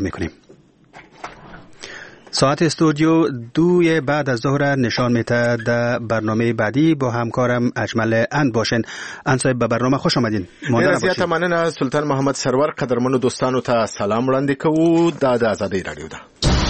میکنیم. ساعت استودیو 2 بعد از ظهر نشان میده در برنامه بعدی با همکارم اجمل اند باشین. اند صاحب به برنامه خوش آمدین. زیاته مننه سلطان محمد سرور. قدرمنو دوستانو ته سلام وړاندې کوو. دا د آزادۍ رادیو ده.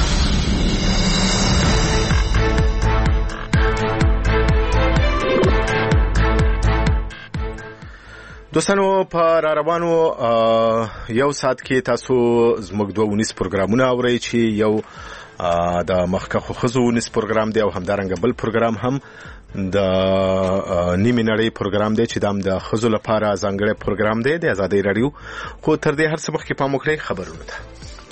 دوستانو په روانو یو ساعت کې تاسو زموږ 2 پروګرامونه اورئ چې یو د مخکخو خزو نس پروګرام دی او همدارنګه بل پروګرام هم د نیمه نړۍ پروګرام دی چې د خزو لپاره ځانګړی پروګرام دی د آزادۍ رادیو. خو تر دې هر څه مخکې پام وکړئ خبرونه ده.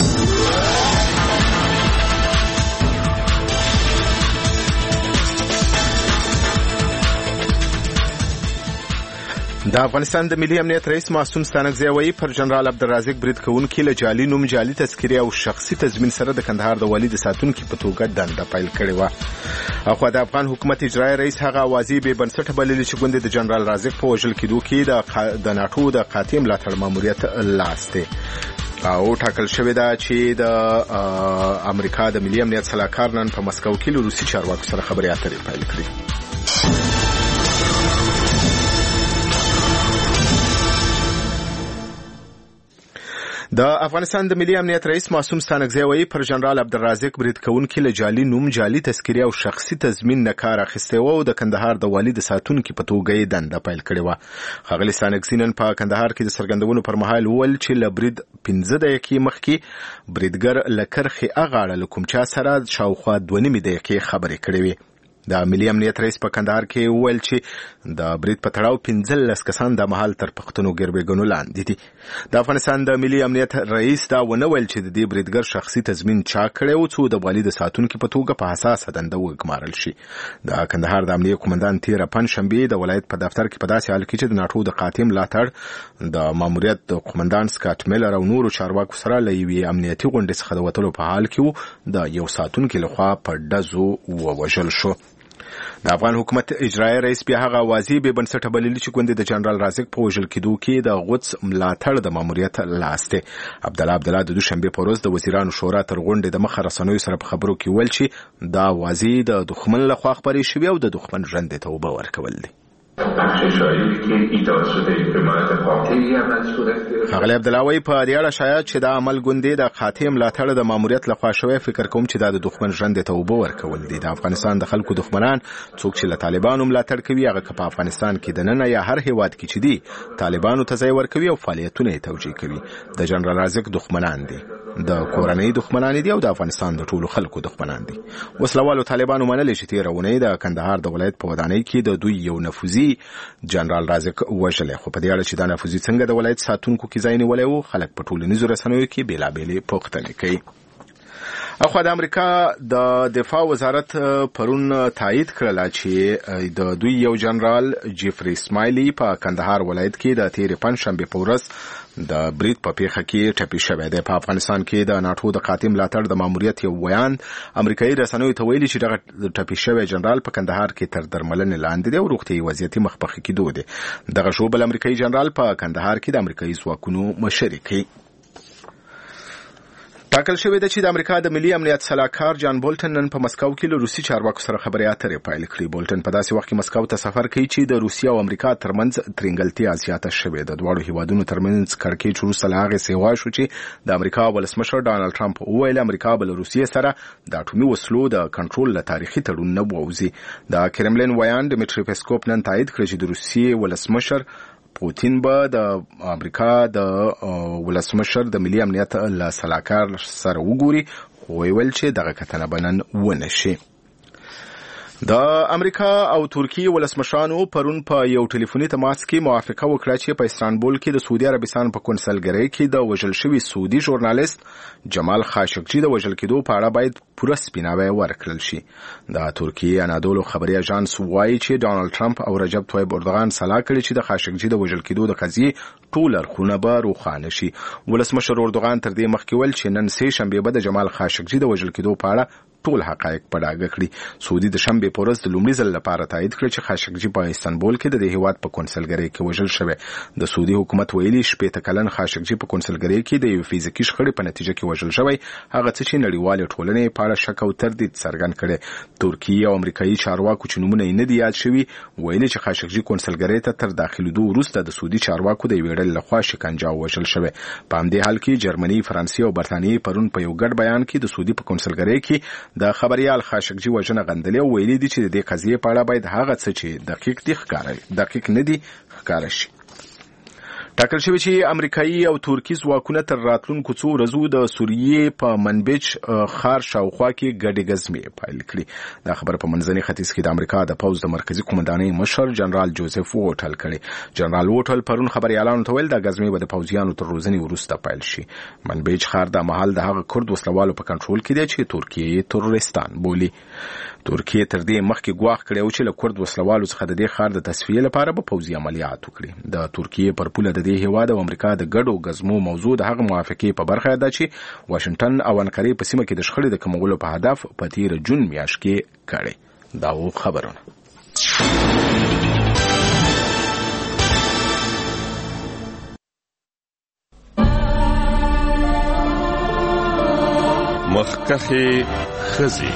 د افغانستان د ملي امنیت رئیس معصوم ستانکزی وایي پر جنرال عبدالرازق برید کوونکي له جعلي نوم، جعلي تذکرې او شخصي تضمین سره د کندهار د والي د ساتونکي په توګه دنده پیل کړې وه. اخوا د افغان حکومت اجرایي رئیس هغه اوازې بې بنسټه بللې چې ګوندې د جنرال رازق په وژل کېدو کې د ناټو د قاطع ملاتړ ماموریت لاس دی او ټاکل شوې ده چې د امریکا د ملي امنیت سلاکار نن په مسکو کې له روسي چارواکو سره خبرې اترې پیل کړې. د افغانستان د ملي امنیت رئیس معصوم ستانکزی وایي پر جنرال عبدالرازق برید کوونکي له جعلي نوم، جعلي تذکرې او شخصي تضمین نه کار اخیستی و او د کندهار د والي د ساتونکي په توګه یې دنده پیل کړې وه. ښاغلي ستانکزي نن په کندهار کې د څرګندونو پر مهال وویل چې له برید 15 دقیقې مخکې بریدګر له کرښې اغاړه له کوم چا سره شاوخوا 2.5 دقیقې خبرې کړې وې. د ملي امنیت رئیس په کندهار کې وویل چې د برید په تړاو 15 کسان د مهال تر پښتنو ګربېګنو لاندې دي. د افغانستان د ملي امنیت رئیس دا ونه ویل چې د دې بریدګر شخصي تضمین چا کړی و څو د والي د ساتونکي په توګه په حساسه دنده وګمارل شي. د کندهار د امنیه قومندان تیره پنجشنبې د ولایت په دفتر کې په داسې حال کې چې د ناټو د قاطع ملاتړ د ماموریت د قومندان سکاټ میلر او نورو چارواکو سره له یوې امنیتي غونډې څخه د وتلو په حال کې د یو ساتونکي لخوا په ډزو ووژل شو. د افغان حکومت اجرایي رئیس بیا هغه اوازې بې بنسټه بللې چې ګوندې د جنرال رازق په وژل کېدو کې د غوڅ ملاتړ د ماموریت لاس دی. عبدالله د دوشنبې په ورځ د وزیرانو شورا تر غونډې د مخه رسنیو سره په خبرو کې ویل چې دا اوازې د دښمن لخوا خپرې شوې او د دښمن ژرندې ته اوبه ورکول دي. ښاغلی عبدالله وایي په دې اړه شایعات چې دا عمل ګوندې د قاطع ملاتړ د ماموریت لخوا شوی، فکر کوم چې دا د دښمن ژرندې ته اوبه ورکول دي. د افغانستان د خلکو دښمنان څوک چې له طالبانو ملاتړ کوي هغه که په افغانستان کې دننه یا هر هیواد کې چې دي طالبانو ته ځای ورکوي او فعالیتونه یې توجیه کوي. د جنرال رازق دښمنان دي، د کورنۍ دښمنان دي او د افغانستان د ټولو خلکو دښمنان دي. وسلوالو طالبانو منلې چې تیره اونۍ د کندهار د ولایت په ودانۍ کې د دوی یو نفوذي جنرال رازق وژلی. خو په دې اړه چې دا نفوذي څنګه د ولایت ساتونکو کې ځای نیولی و خلک په ټولنیزو رسنیو کې بېلابېلې پوښتنې کوي. اخوا د امریکا د دفاع وزارت پرون تایید کړله چې د دوی یو جنرال جیفری اسماعیلي په کندهار ولایت کې د تیرې پنجشنبې په ورځ د برید په پیښه کې ټپي شوی دی. په افغانستان کې د ناټو د قاطع ملاتړ د ماموریت یو ویاند امریکایي رسنیو ته ویلي چې دغه ټپي شوی جنرال په کندهار کې تر درملنې لاندې دی او روغتیایي وضعیت یې مخ په ښه کېدو دی. دغه شوبل امریکایي جنرال په کندهار کې د امریکایي ځواکونو مشري کوي. ټاکل شوې ده چې د امریکا د ملي امنیت سلاکار جان بولټن نن په مسکو کې له روسي چارواکو سره خبرې اترې پیل کړې. بولټن په داسې وخت کې مسکو ته سفر کوي چې د روسیې او امریکا ترمنځ ترنګلتیا زیاته شوې ده. دواړو هیوادونو ترمنځ کړکېچ وروسته له هغې سیوا شو چې د امریکا ولسمشر ډانلډ ټرمپ وویل امریکا به له روسیې سره د اټومي وسلو د کنټرول له تاریخي تړون نه ووځي. د کرملین ویاند ډیمیټري پیسکوف نن تایید کړ چې د روسیې ولسمشر پوتین به د امریکا د ولسمشر د ملي امنیت له سلاکار سره وګوري، خو ویل چې دغه کتنه به نن ونه شي. د امریکا او ترکیې ولسمشرانو پرون په یو ټلیفوني تماس کې موافقه وکړه چې په استانبول کې د سعودي عربستان په کنسلګرۍ کې د وژل شوي سعودي ژورنالیست جمال خاشقجي د وژل کېدو په اړه باید پوره سپیناوی ورکړل شي. د ترکیې انادولو خبري اژانس وایي چې ډانلډ ټرمپ او رجب طیب اردوغان سلا کړي چې د خاشقجي د وژل کېدو د قضیې ټول اړخونه به روښانه شي. ولسمشر اردوغان تر دې مخکې ویل چې نن سه شنبه به د جمال خاشقجي د وژل کېدو په اړه ټول حقایق په ډاګه کړي. سعودي د شنبه جمعې په ورځ د لومړي ځل لپاره تایید کړ چې خاشقجي په استانبول کې د هیواد په کونسلګرۍ کې وژل شوی. د سعودي حکومت ویلي 18 کلن خاشقجي په کونسلګرۍ کې د یو فزیکي شخړې په نتیجه کې وژل شوی. هغه څه چې نړیوال ټولنې په اړه شک او تردید څرګند کړي. ترکیه او امریکایي چارواکو چې نومونه یې نه دي یاد شوي ویلي چې خاشقجي کونسلګرۍ ته تر داخلېدو وروسته د سعودي چارواکو د یوې ډلې لخوا شکنجه وژل شوی. په همدې حال کې جرمني، فرانسې او برتانیې پرون په یو ګډ بیان کې د سعودي په کونسلګرۍ کې د خبريال خاشقجي وژنه غندلې او ویلي دي چې د دې قضیې په اړه باید هغه څه چې دقیق نه دي ښکاره شي. ټاکل شوی چې امریکایي او ترکی ځواکونه تر راتلونکو څو ورځو د سوریې په منبج ښار شاوخوا کې ګډې غزمې پیل کړي. دا خبر په منځني ختیځ کې د امریکا د پوځ د مرکزی قومندانۍ مشر جنرال جوزف ووټل کړي. جنرال ووټل پرون خبريالانو ته ویل د غزمې به د پوځیانو تر روزنې وروسته پیل شي. منبج ښار د محل د هغه کورد وسلوالو په کنټرول کې دی چې ترکیه تروریستان بولي. ترکیه تر دې مخکې ګواښ کړی و چې له کورد وسلوالو څخه د دې ښار د تصفیې لپاره به پوځي عملیات وکړي. د ترکیه پر پوله د دې هیواد او امریکا د ګډو غزمو موضوع د هغه موافقې په برخه ده چې واشنگټن او انقره په سیمه کې د شخړې د کمولو په هدف په تیر جون میاشت کې کړي. دا و خبرونه. مخکخه خزي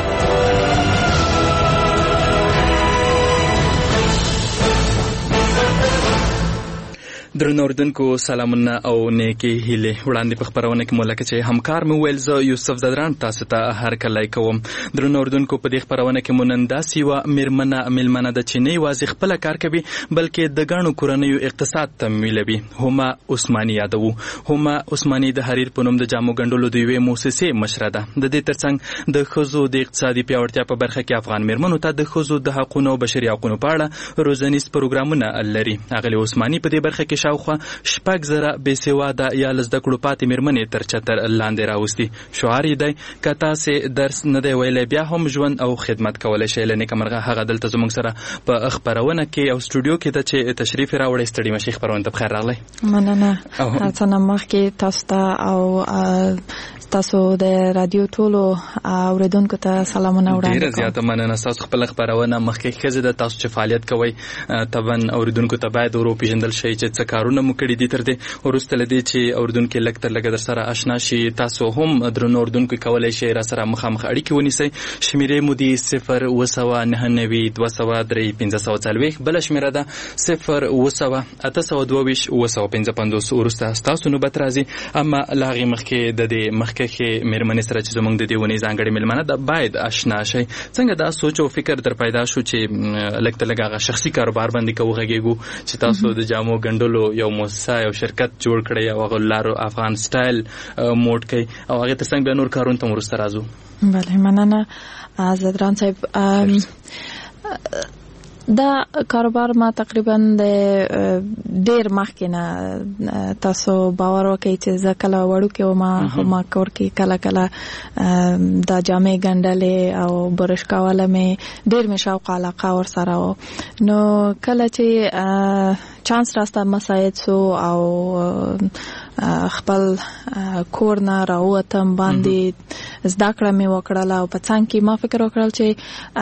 درنو اوریدونکو سلامونه او نیکی هیله وړاندې په خبرونه کې مولکه چې همکار مو ویل زه یوسف زدران تاسو ته هر کله کوم. درنو اوریدونکو په دې خبرونه کې مونندا سیوا ملمنه د چینی واځي خپل کار کوي بلکې د غاڼو کورنیو اقتصاد تمویلوي. هما عثماني یادو هما عثماني د حریر په نوم د جامو ګندلو د یوې مؤسسې مشره ده. د دې ترڅنګ د خزو د اقتصادي پیاوړتیا په برخه کې افغان میرمنو ته د خزو د حقوقو او بشري حقوقو په اړه روزنیز پروګرامونه لري. اغلی عثماني په دې برخه کې شاوخوا 6,000 بېسواده یا لزده کړو پاتې میرمنې تر چتر لاندې راوستي. شعار یې دی که تاسې درس نه دی ویلی بیا هم ژوند او خدمت کولی شئ. له نیکه مرغه هغه دلته زموږ سره په خپرونه کې او سټوډیو کې ده چې تشریف یې راوړی. ستړي مشي خپرونه ته بخیر راغلی. مننه. هر څه نه مخکې تاسو ته او تاسو د رادیو ټولو اوریدونکو ته سلامونه وړاندې کوم. ډېره زیاته مننه. ستاسو خپله خپرونه مخکې ښځې ده. تاسو چې فعالیت کوئ طبعا اوریدونکو ته باید ور وپېژندل شي چې څه کارونه مو کړي دي. تر دې وروسته له دې چې اوریدونکي لږ تر لږه در سره اشنا شي تاسو هم درنو اوریدونکو کولی شئ را سره مخامخ اړیکې ونیسئ. شمیرې مو دي 0 299 540 بله شمیره ده 0 822 755. وروسته ستاسو نوبت راځي. اما له هغې مخکې د دې مخکښې میرمنې سره چې زموږ د دې ونې ځانګړې میلمنه ده باید اشنا شئ. څنګه دا سوچ او فکر در پیدا شو چې لږ تر لږه هغه شخصي کاروبار باندې که وغږېږو چې تاسو د جامو ګنډلو یو مؤسسه یو شرکت جوړ کړی او هغه لارو افغان سټایل موډ کوي او هغې ترڅنګ بیا نور کارونه ته وروسته راځو. بله مننه زدران صاحب. دا کاروبار ما تقریبا د ډیر مخکې نه تاسو باور وکړئ چې زه کله وړوکې وم ما کور کې کله دا جامې ګنډلې او برش کوله مې ډیر مې شوق علاقه ورسره و. نو کله چې چانس راسته مساعد سو او خپل کور نه راووتم باندې زده کړه مې وکړله او په څنګ کې ما فکر وکړل چې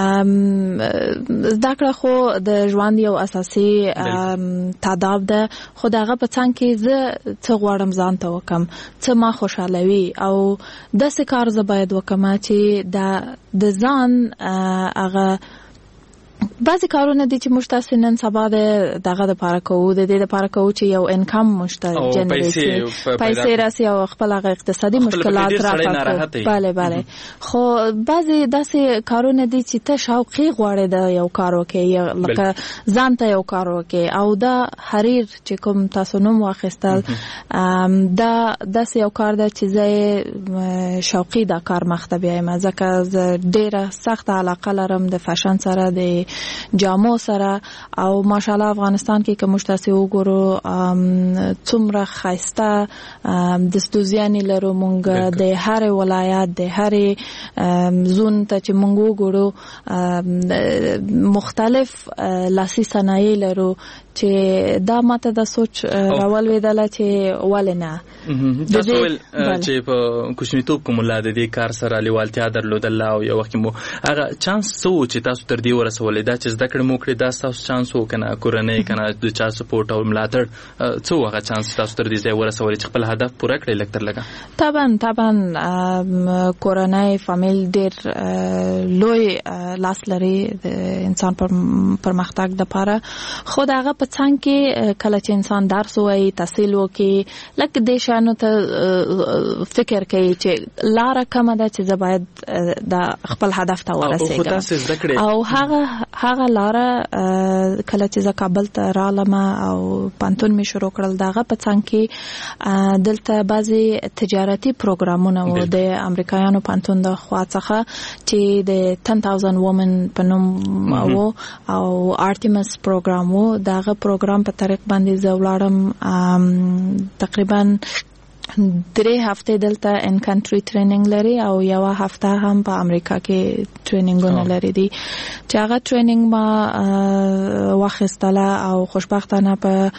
زده کړه خو د ژوند یو اساسي تاداب ده خو د هغه په څنګ کې زه څه غواړم ځان ته وکړم څه ما خوشحالوي او داسې کار زه باید وکړم چې د ځان هغه بعضی کارونه دي چې موږ تاسو نن سبا دغه د پاره کوو د دې لپاره کوو چې یو انکم مشته جنریټ پیسې راسي او خپل هغه اقتصادي مشکلات راځي. بله خو بعضی داسې کارونه دي چې ته شوقي غواړې د یو کار وکړې لکه ځان ته یو کار وکړې او دا حریر چې کوم تاسو نوم واخیستل دا داسې یو کار ده چې زه شوقي دا کار مخته بیایم ځکه زه ډیره سخت علاقه لرم د فیشن سره د جامو سره او ماشاءالله افغانستان کې کوم تاسو وګورو څومره خاصه دستوزیانی لرو مونږ د هر ولایت د هر زون ته چې مونږ وګورو مختلف لاسي صنایع لرو چې دا ماته د سوچ راولوېدله چې ولې نه تاسو ول چې په کوچنیتوب کوم لا د دې کار سره لیوالتیا درلودل او یو وخت مو هغه چانس سو چې تاسو تر دې ورسولې دا چې زده کړې مو کړې دا تاسو چانس وو کنه کورنۍ کنه د چا سپورټ او ملاتړ څو هغه چانس تاسو تر دې ځای ورسولې چې خپل هدف پوره کړئ لکتر لګا طبعا کورنۍ فامیل ډېر لوی لاس لري د انسان پرمختګ لپاره خود هغه په څنګه کې کله چې انسان درس وایي تحصیل وکړي لکه د شانو ته فکر کوي چې لاره کومه ده چې زه باید د خپل هدف ته ورسېږم او هغه لاره کله چې زه کابل ته رالم او پانتون می شروع کړل دغه په څنګه کې دلته بعضی تجارتي پروګرامونه وو د امریکایانو پانتون د خوا څخه چې د 10,000 women په نوم وو او آرټیمس پروګرام وو دغه پروګرام په طریق باندې زه ولاړم تقریبا 3 هفته دلته ان کنټری ټریننګ لري او یو هفته هم په امریکا کې ټریننګونه لري دي چې هغه ټریننګ ما واخیستله او خوشبختانه په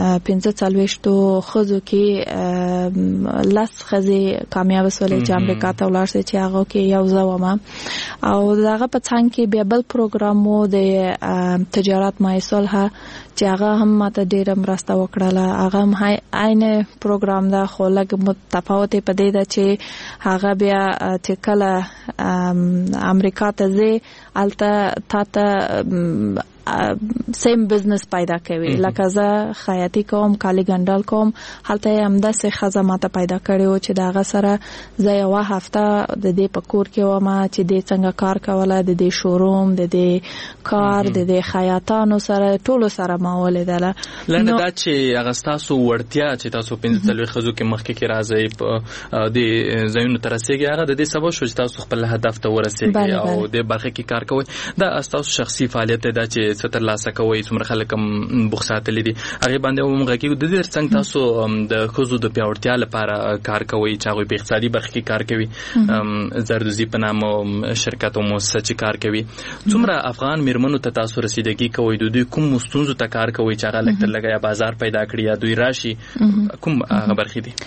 45 خزو کې لاس خزي کامیاب سولې چې امریکا ته ولاړ شي چې هغه کې یو ځوامه او دغه په څنګه کې بیا بل پروګرامو د تجارت مایسول ها چې هغه هم ماته ډېر مرسته وکړله هغه هم عین پروګرام دا خو لږ متفاوت په دې ده چې هغه بیا چې کله امریکا ته ځي الته تاته سیم بزنس پیدا کوي لکه زه خیاطي کوم کالی ګنډل کوم هلته هم داسې ښځه ماته پیدا کړې وه چې د هغه سره زه یوه هفته د دې په کور کې وم چې دې څنګه کار کوله د دې شوروم د دې کار د دې خیاطانو سره ټولو سره ما ولیدله لنډه دا چې هغه ستاسو وړتیا چې تاسو 45 ښځو کې مخکې کې راځئ په دې ځایونو ته رسېږئ هغه د دې سبب شو چې تاسو خپل هدف ته ورسېږئ او دې برخه کې کار کوئ دا ستاسو شخصي فعالیت دی دا چې ستر لاسه کوي څومره خلک هم بوخساتلي دي هغه باندې موږ کې د دې څنګه تاسو د خزو د پیاوړتیا لپاره کار کوي چې هغه په اقتصادي برخه کې کار کوي زردوزی په نامه شرکت او مؤسسه چې کار کوي څومره افغان میرمنو ته تاسو رسیدګي کوي د دوی کوم مستونزو ته کار کوي چې هغه لکتر لګیا بازار پیدا کړی یا دوی راشي کوم هغه برخه دي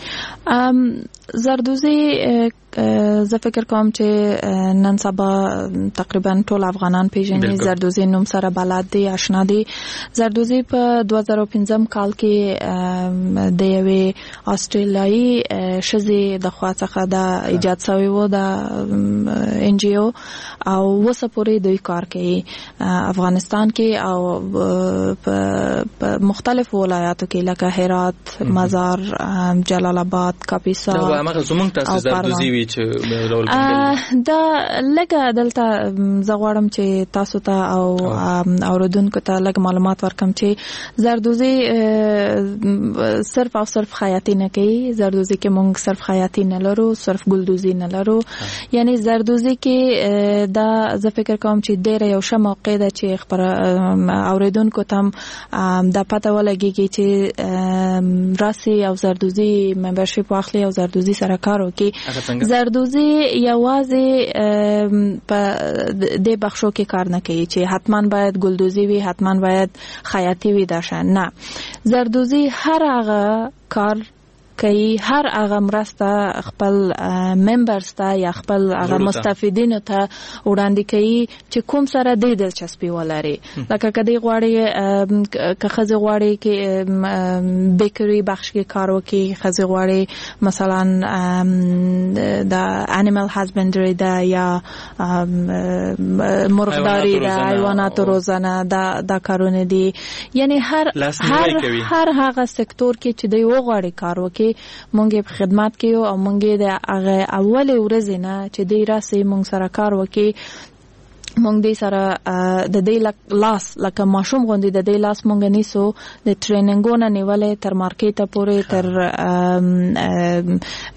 زردوزی زه فکر کوم چې نن سبا تقریبا ټول افغانان پیژني زردوزی نوم سره بلد دي آشنا دي زردوزی په 2015 کال کې د یوې آسترالیایي ښځې د خوا څخه د ایجاد شوی و د ان جی او او وسه پورې دوی کار کوي افغانستان کې او په مختلف ولایاتو کې لکه هرات مزار جلال آباد کاپیسا دا هغه زمونږ تاسو زردوزی وی چې دا لکه دلته زه غواړم چې تاسو ته او اوردونکو ته لږ معلومات ورکم چې زردوزی صرف او صرف خیاطی نه کوي زردوزی کې مونږ صرف خیاطی نه لرو صرف ګلدوزی نه لرو یعنی زردوزی کې دا زه فکر کوم چې ډېر یو ښه موقع ده چې خبر اوریدونکو ته دا پته ولګیږي چې راسي او زردوزی ممبرشپ واخلي او زردوزی سره کار وکړي زردوزی یوازې په دې بخشو کې کار نه کوي چې حتما باید ګلدوزی وي حتما باید خیاطی وي داشان نه زردوزی هر هغه کار کوي هر هغه مرسته خپل ممبرز ته یا خپل هغه مستفیدینو ته وړاندې کوي چې کوم سره د دلچسپي ولري لکه کدی غواړي که خزي غواړي کې بیکری بخش کې کار وکړي خزي غواړي مثلا د انیمل هازبندری دا یا مرغداری دا حیوانات روزانه دا کارونه دي یعنی هر هغه سکتور کې چې دی وغواړي کار وکړي مونږ په خدمت کې او مونږ د هغه اول ورځې نه چې دی راسي مونږ سره کار وکړي مونږ دې سره د دې لاس لکه ماشوم غوندې د دې لاس مونږ نیسو د ټریننګونو نیولې تر مارکیټ پورې تر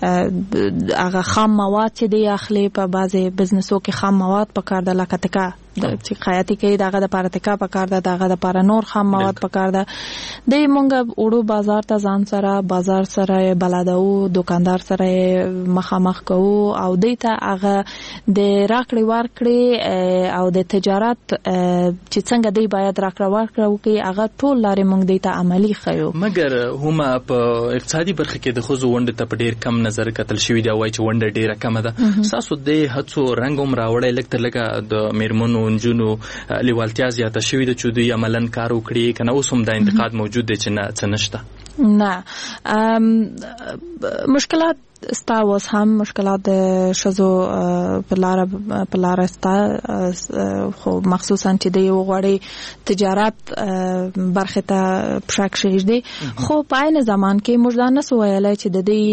هغه خام مواد چې دی اخلي په بعضي بزنسو کې خام مواد په کار د لکه چې خیاطي کوي دغه د پاره تکا پکار ده دغه د پاره نور خام مواد پکار ده د مونږ وړو بازار ته ځان سره بازار سره بلادو دکاندار سره مخامخ کوو او دیته هغه د راکړې ورکړې او د تجارت چې څنګه دی باید راکړه ورکړه کوي هغه ټول لارې مونږ دیته عملی خیو مګر هم په اقتصادي برخه کې د خوځو ونډه ته ډیر کم نظر کتل شوی دی وای چې ونډه ډیره کم ده تاسو د هڅو رنګوم راوړی لکه د میرمنو انجونو لیوالتیا زیاته شوې ده چې دوی عملاً کار وکړي کنه اوس هم د انتقاد موجود دی چې څه نشته نه مشکلات ستا اوس هم مشکلات د ښځو په لاره ستا خو مخصوصا چې د یو غوړی تجارت برخه ته پښه کښېږدي خو په عین زمان کې موږ دا نسو ویلی چې د دې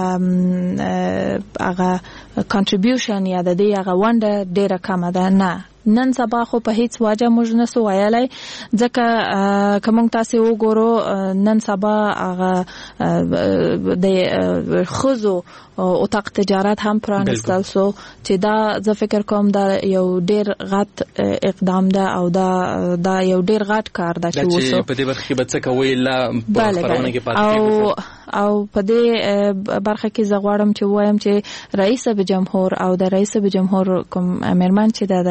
هغه کنټریبیوشن یا د دې هغه ونډه ډیره کمه ده نه نن سبا خو په هیڅ واجه موږ نسو ویلی ځکه که موږ تاسې وګورو نن سبا هغه د ښځو اتاق تجارت هم پرانستل سو چې دا زه فکر کوم دا یو ډیر غټ اقدام ده او دا یو ډیر غټ کار ده چې وسو په دې برخه کې به څه کوي لا په خبرونه کې پاتې او په دې برخه کې زه غواړم چې وایم چې رئیس جمهور او د رئیس جمهور کوم میرمن چې د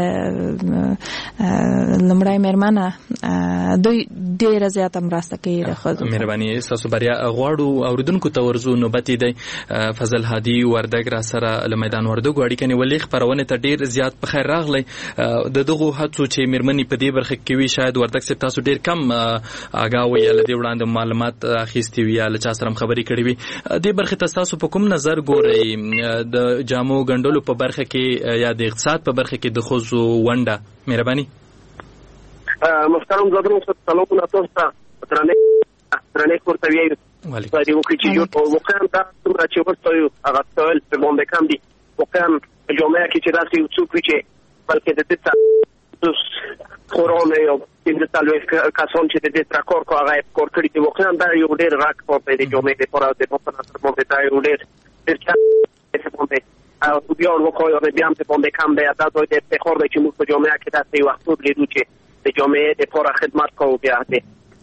لمړای میرمنه دوی ډیر زیات مرسته کوي د خځو مهرباني تاسو بریا غواړو اوریدونکو ته ورزو نوبت دی فضل هادي وردګ را سره له میدان وردګ اړیکې نیولې خبرونه ته ډیر زیات په خیر راغلی د دغه هڅو چې میرمنې په دې برخه کې وی شاید وردګ څخه تاسو ډیر کم آگاه وي لدی وړاندې معلومات اخیستي وي یا چا سره خبرې کړې وي دې برخه تاسو په کوم نظر ګورئ د جامو ګندلو په برخه کې یا د اقتصاد په برخه کې د خوځو ونډه مهرباني محترم زادرو سلام تاسو ته درنه کوته ویل په دې وخت چې یو وکړم دا څومره چې ورته یو هغه ټول په باندې کم دي وکړم جامعه کې چې داسې یو څوک چې بلکې د دې خورونه یو د تلوي کسان چې د دې ترکور کو هغه کور کړی دی وکړم دا یو ډېر راک په دې جامعه په اړه د په باندې دا یو ډېر او بیا ورکوي او بیا هم په باندې کم دی دا دوی د افتخار دی چې موږ په جامعه کې داسې وخت لیدو چې د جامعه د پوره خدمت کوو بیا د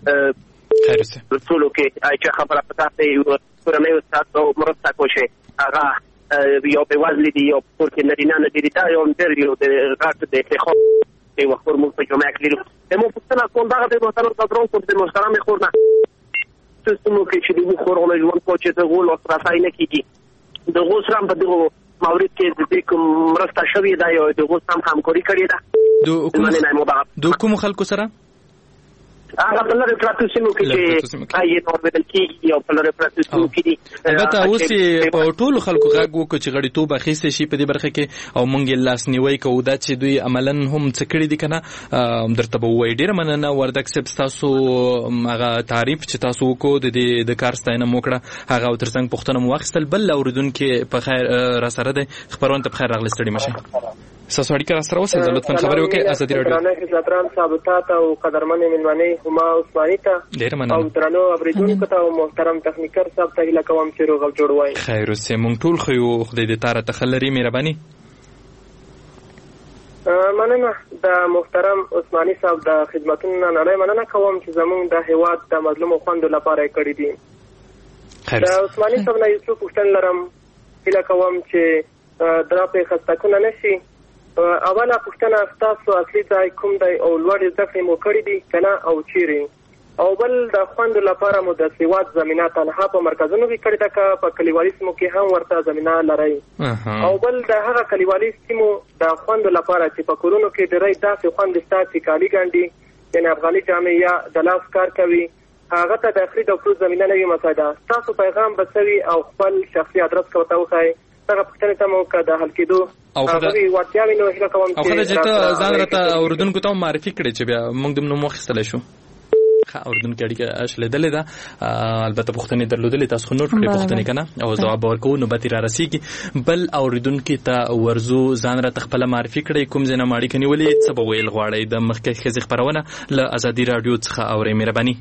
ټولو کې چې خبره پته یو پرمه استاد او مرسته کوي هغه یو په وزن دی یو پورته نارینه نه دی دا یو ډېر یو د راټ د افتخار دی وخت موږ په جامعه کې لیدو مو پښتنه کوم دا د محترم صدرون کوم د محترم خورنه څه مو کې چې د خورونه ژوند کو چې د غول او ترافای نه کیږي د غوسرم په دغه مورید کې د دې کوم مرسته شوې ده یو د غوسم همکاري کړې ده د کوم خلکو سره هغه په لاره پراتوسینو کې چې آی نور بدل کېږي او په لاره پراتوسینو کې دي البته اوس په ټولو خلکو غږ وکړي چې غړیتوب اخیسته شي په دې برخه کې او مونږ لاس نیوي کوو دا چې دوی عملاً هم څه کړی دي کنه درته به وایي ډیر مننه وردګ صاحب تاسو هغه تعریف چې تاسو وکړو د کار ستاینه موکړه هغه ترڅنګ پښتنه مو واخیستل بل اوریدونکو په خیر را سره ده خبرونه په خیر راغلی ستړي مشه ساسو اړیکه را سره وسه لطفا خبرې وکړئ ازادي رادیو نه حضرت ثابتات او قدرمن منمنې هما عثماني ته ډیر مننه او درنو اوریدونکو ته محترم تخنیکر صاحب ته هیله کوم چې روغ جوړ وای خیر اوسه مونږ ټول خو خدای دې تاره تخلري مهرباني مننه د محترم عثماني صاحب د خدماتونو نه مننه کوم چې زموږ د هیواد د مظلوم خوندو لپاره کړی دي د عثماني صاحب نه یو پوښتنه لرم هیله کوم چې درا په خستکونه نشي اوله پوښتنه تاسو اصلي ځای کوم دی او لوړ زده کړې مو کړې دي کنه او چیرې او بل د خوند لپاره مو د سیواد زمينه تنها په مرکزونو کې کړې ده که په کلیوالي سیمو کې هم ورته زمينه لري او بل د هغه کلیوالي سیمو د خوند لپاره چې په کورونو کې ډېری داسې خوند شته چې کالي ګنډي یعنې افغاني جامې یا د لاس کار کوي هغه ته داخلي د فلوس زمينه نه وي مساعده تاسو پیغام بسوي او خپل شخصي ادرس کوته وخای هغه پښتنه ته مو کده حل کېدو او خدای وړتیاوي نو هیله کوم چې ته ځان راته اوردونکو ته معرفي کړې چې بیا موږ د نو مخستل شو اوردونکو اړیکه اشله دلې ده البته پښتنه درلودلې تاسو نور کړې پښتنه کنه او جواب ورکو نو به تیر راسیږي بل اوردونکو ته ورزو ځان راته خپل معرفي کړې کوم ځنه ماړي کني ولې څه به ویل غواړي د مخکې خزي خبرونه ل ازادي رادیو څخه اورې مهرباني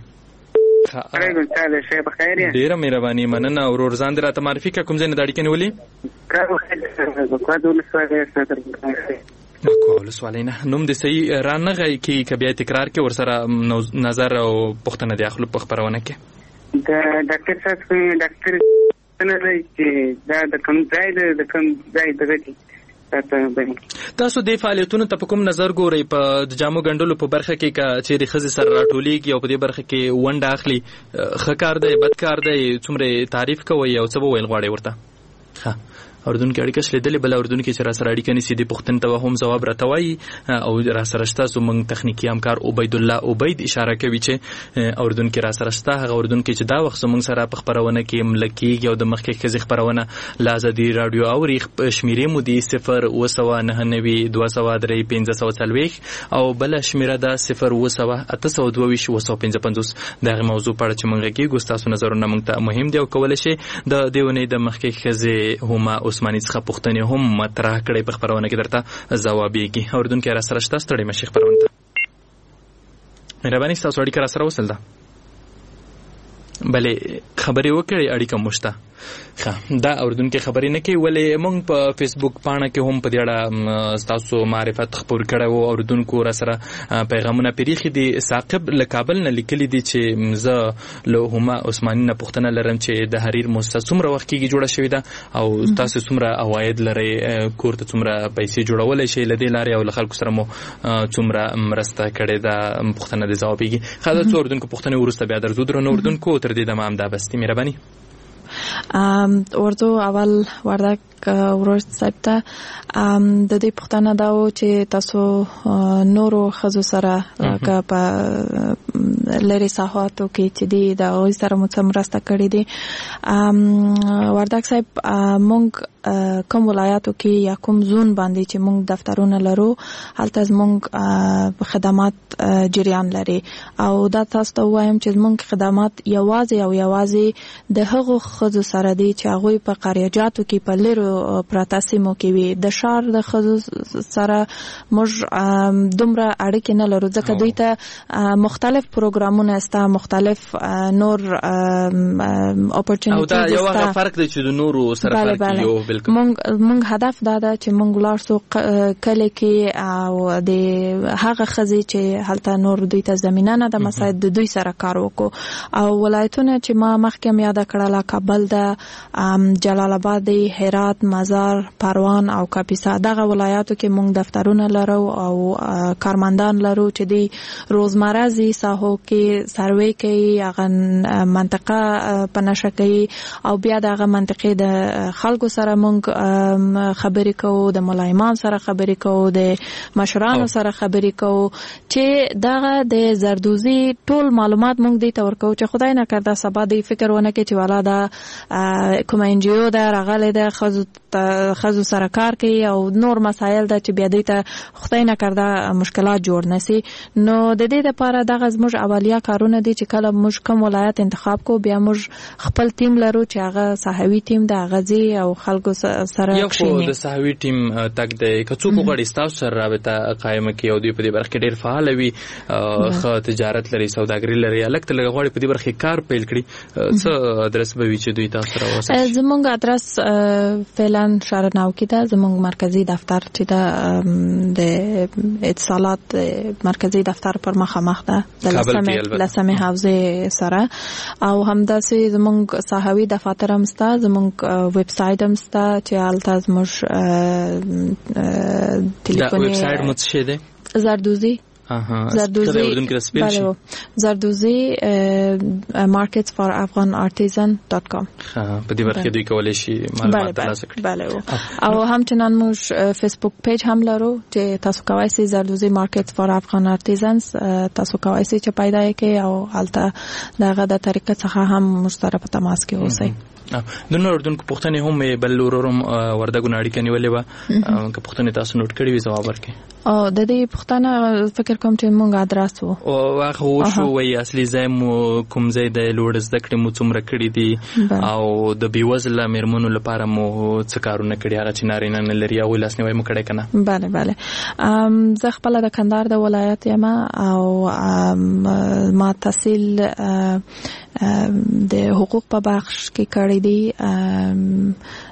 ډیره مهرباني مننه اورور ځان درته معرفي کوم ځای نه داړي کني ولي کوول سوالینه نوم د صحیح رانغه کی کبیا تکرار کې ورسره نظر او پښتنه د اخلو په خبرونه کې د ډاکټر صاحب ډاکټر څنګه دی چې دا د کوم ځای دغه تاسو د فعالیتونو ته کوم نظر ګورئ په جامو ګندلو په برخه کې چې د خزي سره راټولېږي او په دې برخه کې ونډه اخلي خکار دی بدکار دی څومره تعریف کوي او څه ویل غواړي ورته ها اردن کې اړیکه شلیدلې بل اردن کې چې را سره اړیکه نسی د پښتون ته هم جواب راټوي او را سره شته زموږ تخنیکی همکار عبید الله عبید اشاره کوي چې اردن کې را سره شته هغه اردن کې چې دا وخت زموږ سره په خبرونه کې ملکی او د مخکې خزي خبرونه لازدي رادیو او شمیرې مو دي 0 999 203 540 او بل شمیره ده 0 822 255 دغه موضوع په اړه چې موږ کې ګوستاسو نظرونه موږ ته مهم دي او کولای شي د دیونه د مخکې خزي هما عثماني څخه پښتنې هم مطرح کړي په خبرونه کې درته ځوابيږي اردن کې را سره شته ستړي مشي خبرونه مهرباني تاسو اړیکه را سره وصل ده بلې خبرې وکړي اړیکه مشته دا اردن کې خبرې نه کوي ولې موږ په فیسبوک پاڼه کې هم په دې اړه تاسو معرفت خبر کړو اردن کو را سره پیغامونه پریخي دي ثاقب له کابل نه لیکلي دي چې زه له هما عثماني نه پښتنه لرم چې د حریر مؤسسه څومره وخت کې جوړه شوې ده او تاسو څومره عواید لري کور ته څومره پیسې جوړولای شي لدې لارې او له خلکو سره مو څومره مرسته کړې ده پښتنه د ځوابيږي خاطر څو اردن کو پښتنه ورسته بیا درځو درنه اردن کو تر دې دمه هم دا بستي مهرباني ورته اول وردک ورور صاحب ته د دې پښتنه دا و چې تاسو نورو خزو سره که په لری ساحاتو کې چې دی دا اوس سره مرسته کړې دي وردک صاحب مونږ کوم ولایاتو کې یا کوم زون باندې چې مونږ دفترونه لرو هلته مونږ خدمات جریان لري او دا تاسو ته وایم چې مونږ خدمات یوازې د هغو خزو سره دي چې هغه په قریاجاتو کې په لرو پراتاسیمو کې وي د شار د خزو سره موږ دومره اړیکې نه لرو ځکه دوی ته مختلف پروګرامونه استا مختلف نور اپورتونټیز او دا یو فرق دی چې د نورو سره فرق یو بالکل مونږ هدف دا ده چې مونږ لارسو کله کې او د هغه خزي چې هلته نور دوی ته زمينه نه د مساعد د دوی سره کار وکړو او ولایتونه چې ما مخکې یاد کړل کابل د جلال آباد هرات مزار پروان او کاپیسا دغه ولایاتو کې مونږ دفترونه لرو او کارمندان لرو چې دی روزمره زی ساحو کې سروې کوي هغه منطقه پنهشه کوي او بیا دغه منطقې د خلکو سره مونږ خبرې کوو د ملایمان سره خبرې کوو د مشرانو سره خبرې کوو چې دغه د زردوزی ټول معلومات مونږ دې تور کوو چې خدای نه کړه سبا دې فکر ونه کې چې والا دا کوم ان جی او دا راغله د خزو سره کار کوي او نور مسایل د چې بیا دې ته خدای نه کړه مشکلات جوړ نسی نو د دې لپاره دغه زموږ اولیه کارونه دي چې کله موږ کوم ولایت انتخاب کو بیا موږ خپل ټیم لرو چې هغه صحوي ټیم د غزي او خلکو سره یو د صحوي ټیم تک د کڅو غړي تاسو سره رابطه قائمه کوي او دوی په دې برخه کې ډېر فعال وي خو تجارت لري سوداګري لري الګ ته غوړي په دې برخه کار پیل کړي څه ادرس به وي چې دوی تاسو سره واسه زموږ ادرس فعلا شارناو کې ده زموږ مرکزی دفتر چې د اتصالات مرکزی دفتر پر مخامخ ده د لسمه حوزه سره او همداسې زموږ صحوي دفاتر هم ستا زموږ ویب سټ هم ستا چې حالته زموږ ټلیفوني ویب سټ مو څه ده زردوزی زردوزی marketsforafghanartisan.com په دې برخه دوی کولای شي معلومات ترلاسه کړي بله او همچنان موږ فیسبوک پیج هم لرو چې تاسو کوئ سي زردوزی markets for afghan artisans تاسو کوئ سي چې پیدا کړئ او حالته دغه د طریقې څخه هم مشترک تماس کې اوسئ د نور اردن کو پښتنې هم بل ورورم وردګو ناړي کني ولې وا که پښتنې تاسو نوٹ کړی وي جواب ورکړي او د دې پښتنه فکر کوم چې مونږ ادرس وو او هغه شو وی اصلي ځای مو کوم ځای د لوړ زده کړې مو څومره کړی دي او د بیوزله مېرمنو لپاره مو څه کارونه کړی هغه چې نارینه نه لري او لاسنیوي مو کړی کنه bale زه خپل د کندهار د ولایت یم او ما تحصیل د حقوق په بخش کې کړی دي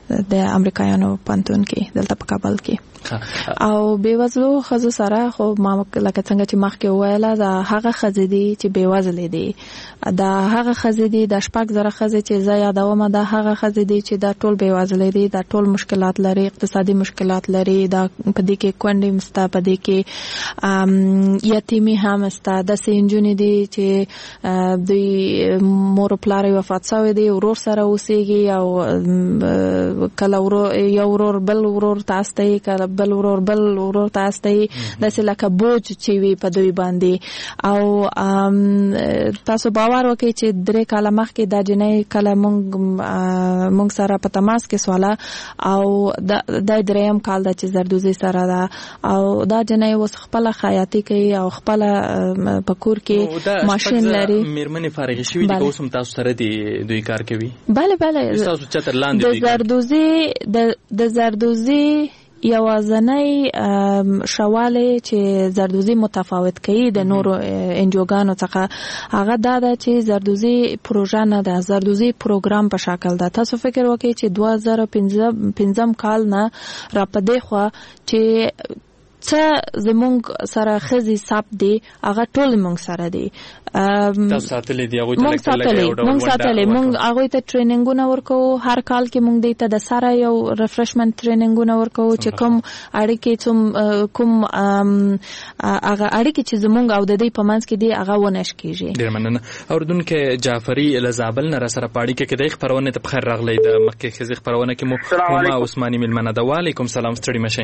د امریکایانو پانتون کې دلته په کابل کې او بیوزلو خزو سره خو ما لکه څنګه چې مخکې وویله دا هغه خزې دي چې بیوزلې دي دا هغه خزې دي د شپږ زره خزې چې زه یادوم دا هغه خزې دي چې دا ټول بیوزلې دي دا ټول مشکلات لري اقتصادي مشکلات لري دا په دې کې کونډې مستا په دې کې یتیمي هم مستا د سینجونې دي چې دوی مور پلار وفات شوی دی ورور سره اوسېږي او کله یو ورور بل ورور تاسته کله بل ورور تاسته داسې لکه بوج چې وي په دوی باندې او تاسو باور وکړئ چې 3 کاله مخکې دا جنۍ کله مونږ سره په تماس کې سواله او د دریم کال د چې زردوزي سره ده او دا جنۍ اوس خپل خیاطي کوي او خپل په کور کې ماشين لري میرمنې فارغ شوي دي اوس هم تاسو سره دوی کار کوي بله تاسو چتر لاندې د زردوزي یوازنی شواله چې زردوزي متفاوت کوي د نورو انجوګانو څخه هغه دا چې زردوزي پروژه نه ده زردوزي پروګرام په شکل ده تاسو فکر وکړئ چې 2015 کال نه را پدې خو چې څه زمونږ سره خزي ساب دي هغه ټول مونږ سره دي تاسو ساتلې دی هغه مونږ ساتلې مونږ هغه ته ټریننګونه ورکو هر کال کې مونږ دې ته د سره یو ریفرشمنت ټریننګونه ورکو چې کوم اړیکې کوم هغه اړیکې چې زمونږ او د دې په منځ کې دی هغه ونش کیږي ډیر مننه اوردونکو جعفری الزابل نه سره پاړی کې د خبرونه ته بخیر راغلی د مکه خزي خبرونه کې مو عثماني ملمنه د وعلیکم سلام ستړي مشه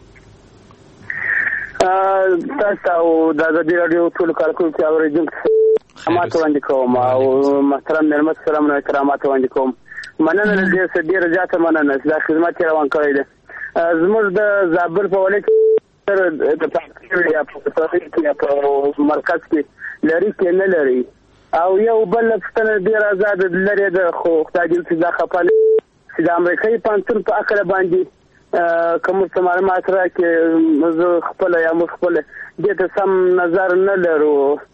تاسو او د رادیو ټول کارکونکو اوریدونکو سلامات وړاندې کوم او محترم نعمت سلام او کرامات وړاندې کوم مننه دې ډیر زیاته مننه دا خدمت روان کړی دی زموږ د زابل په ولایت د پاکستان یا په مرکز کې لري کې نه لري او یو بل څه ډیر آزاد لري د خو خدای دې چې دا خپل چې د امریکایي پانتون په اکل باندې کوم څه معلومات راکې زه خپل یا مخبل دې ته سم نظر نه لرو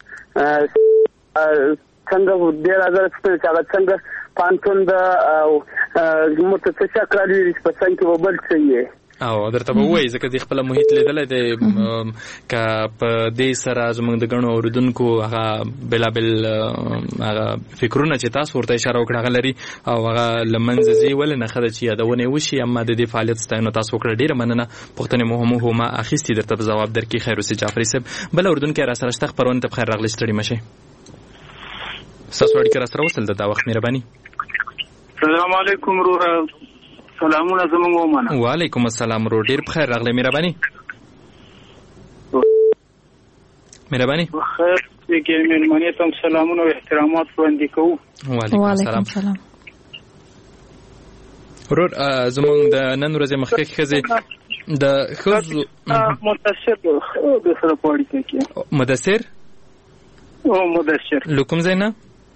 څنګه ډیر آزاد څنګه پانتون د او متڅ کړی په څنګه کې وبل څه او درته به وایي ځکه د خپل محیط لیدل دی ک په دې سره زموږ د غنو اوردونکو هغه بلابل هغه فکرونه چې تاسو ورته اشاره وکړه غلري او هغه لمنځي ول نه خده چې یادونه وشي اما د دې فعالیت ستاینه تاسو وکړه ډیره مننه پښتنه مهمه ما اخیستي درته جواب درکې خیر اوسې جعفری صاحب بل اوردونکو را سره شته خبرونه ته بخیر راغلی ستړي مشه تاسو اړیکه را سره وصل د وخت مهرباني السلام علیکم سلامونه زموږ ومنه وعلیکم السلام ورو ډیر بخیر راغلی مهرباني خیر کې مېلمنې ته سلامونه او احترامات وړاندې کوو وعلیکم السلام ورور زموږ د نن ورځې مخکې خزي د خزو متأثر د سره پاړی کې مدثر لکم زینا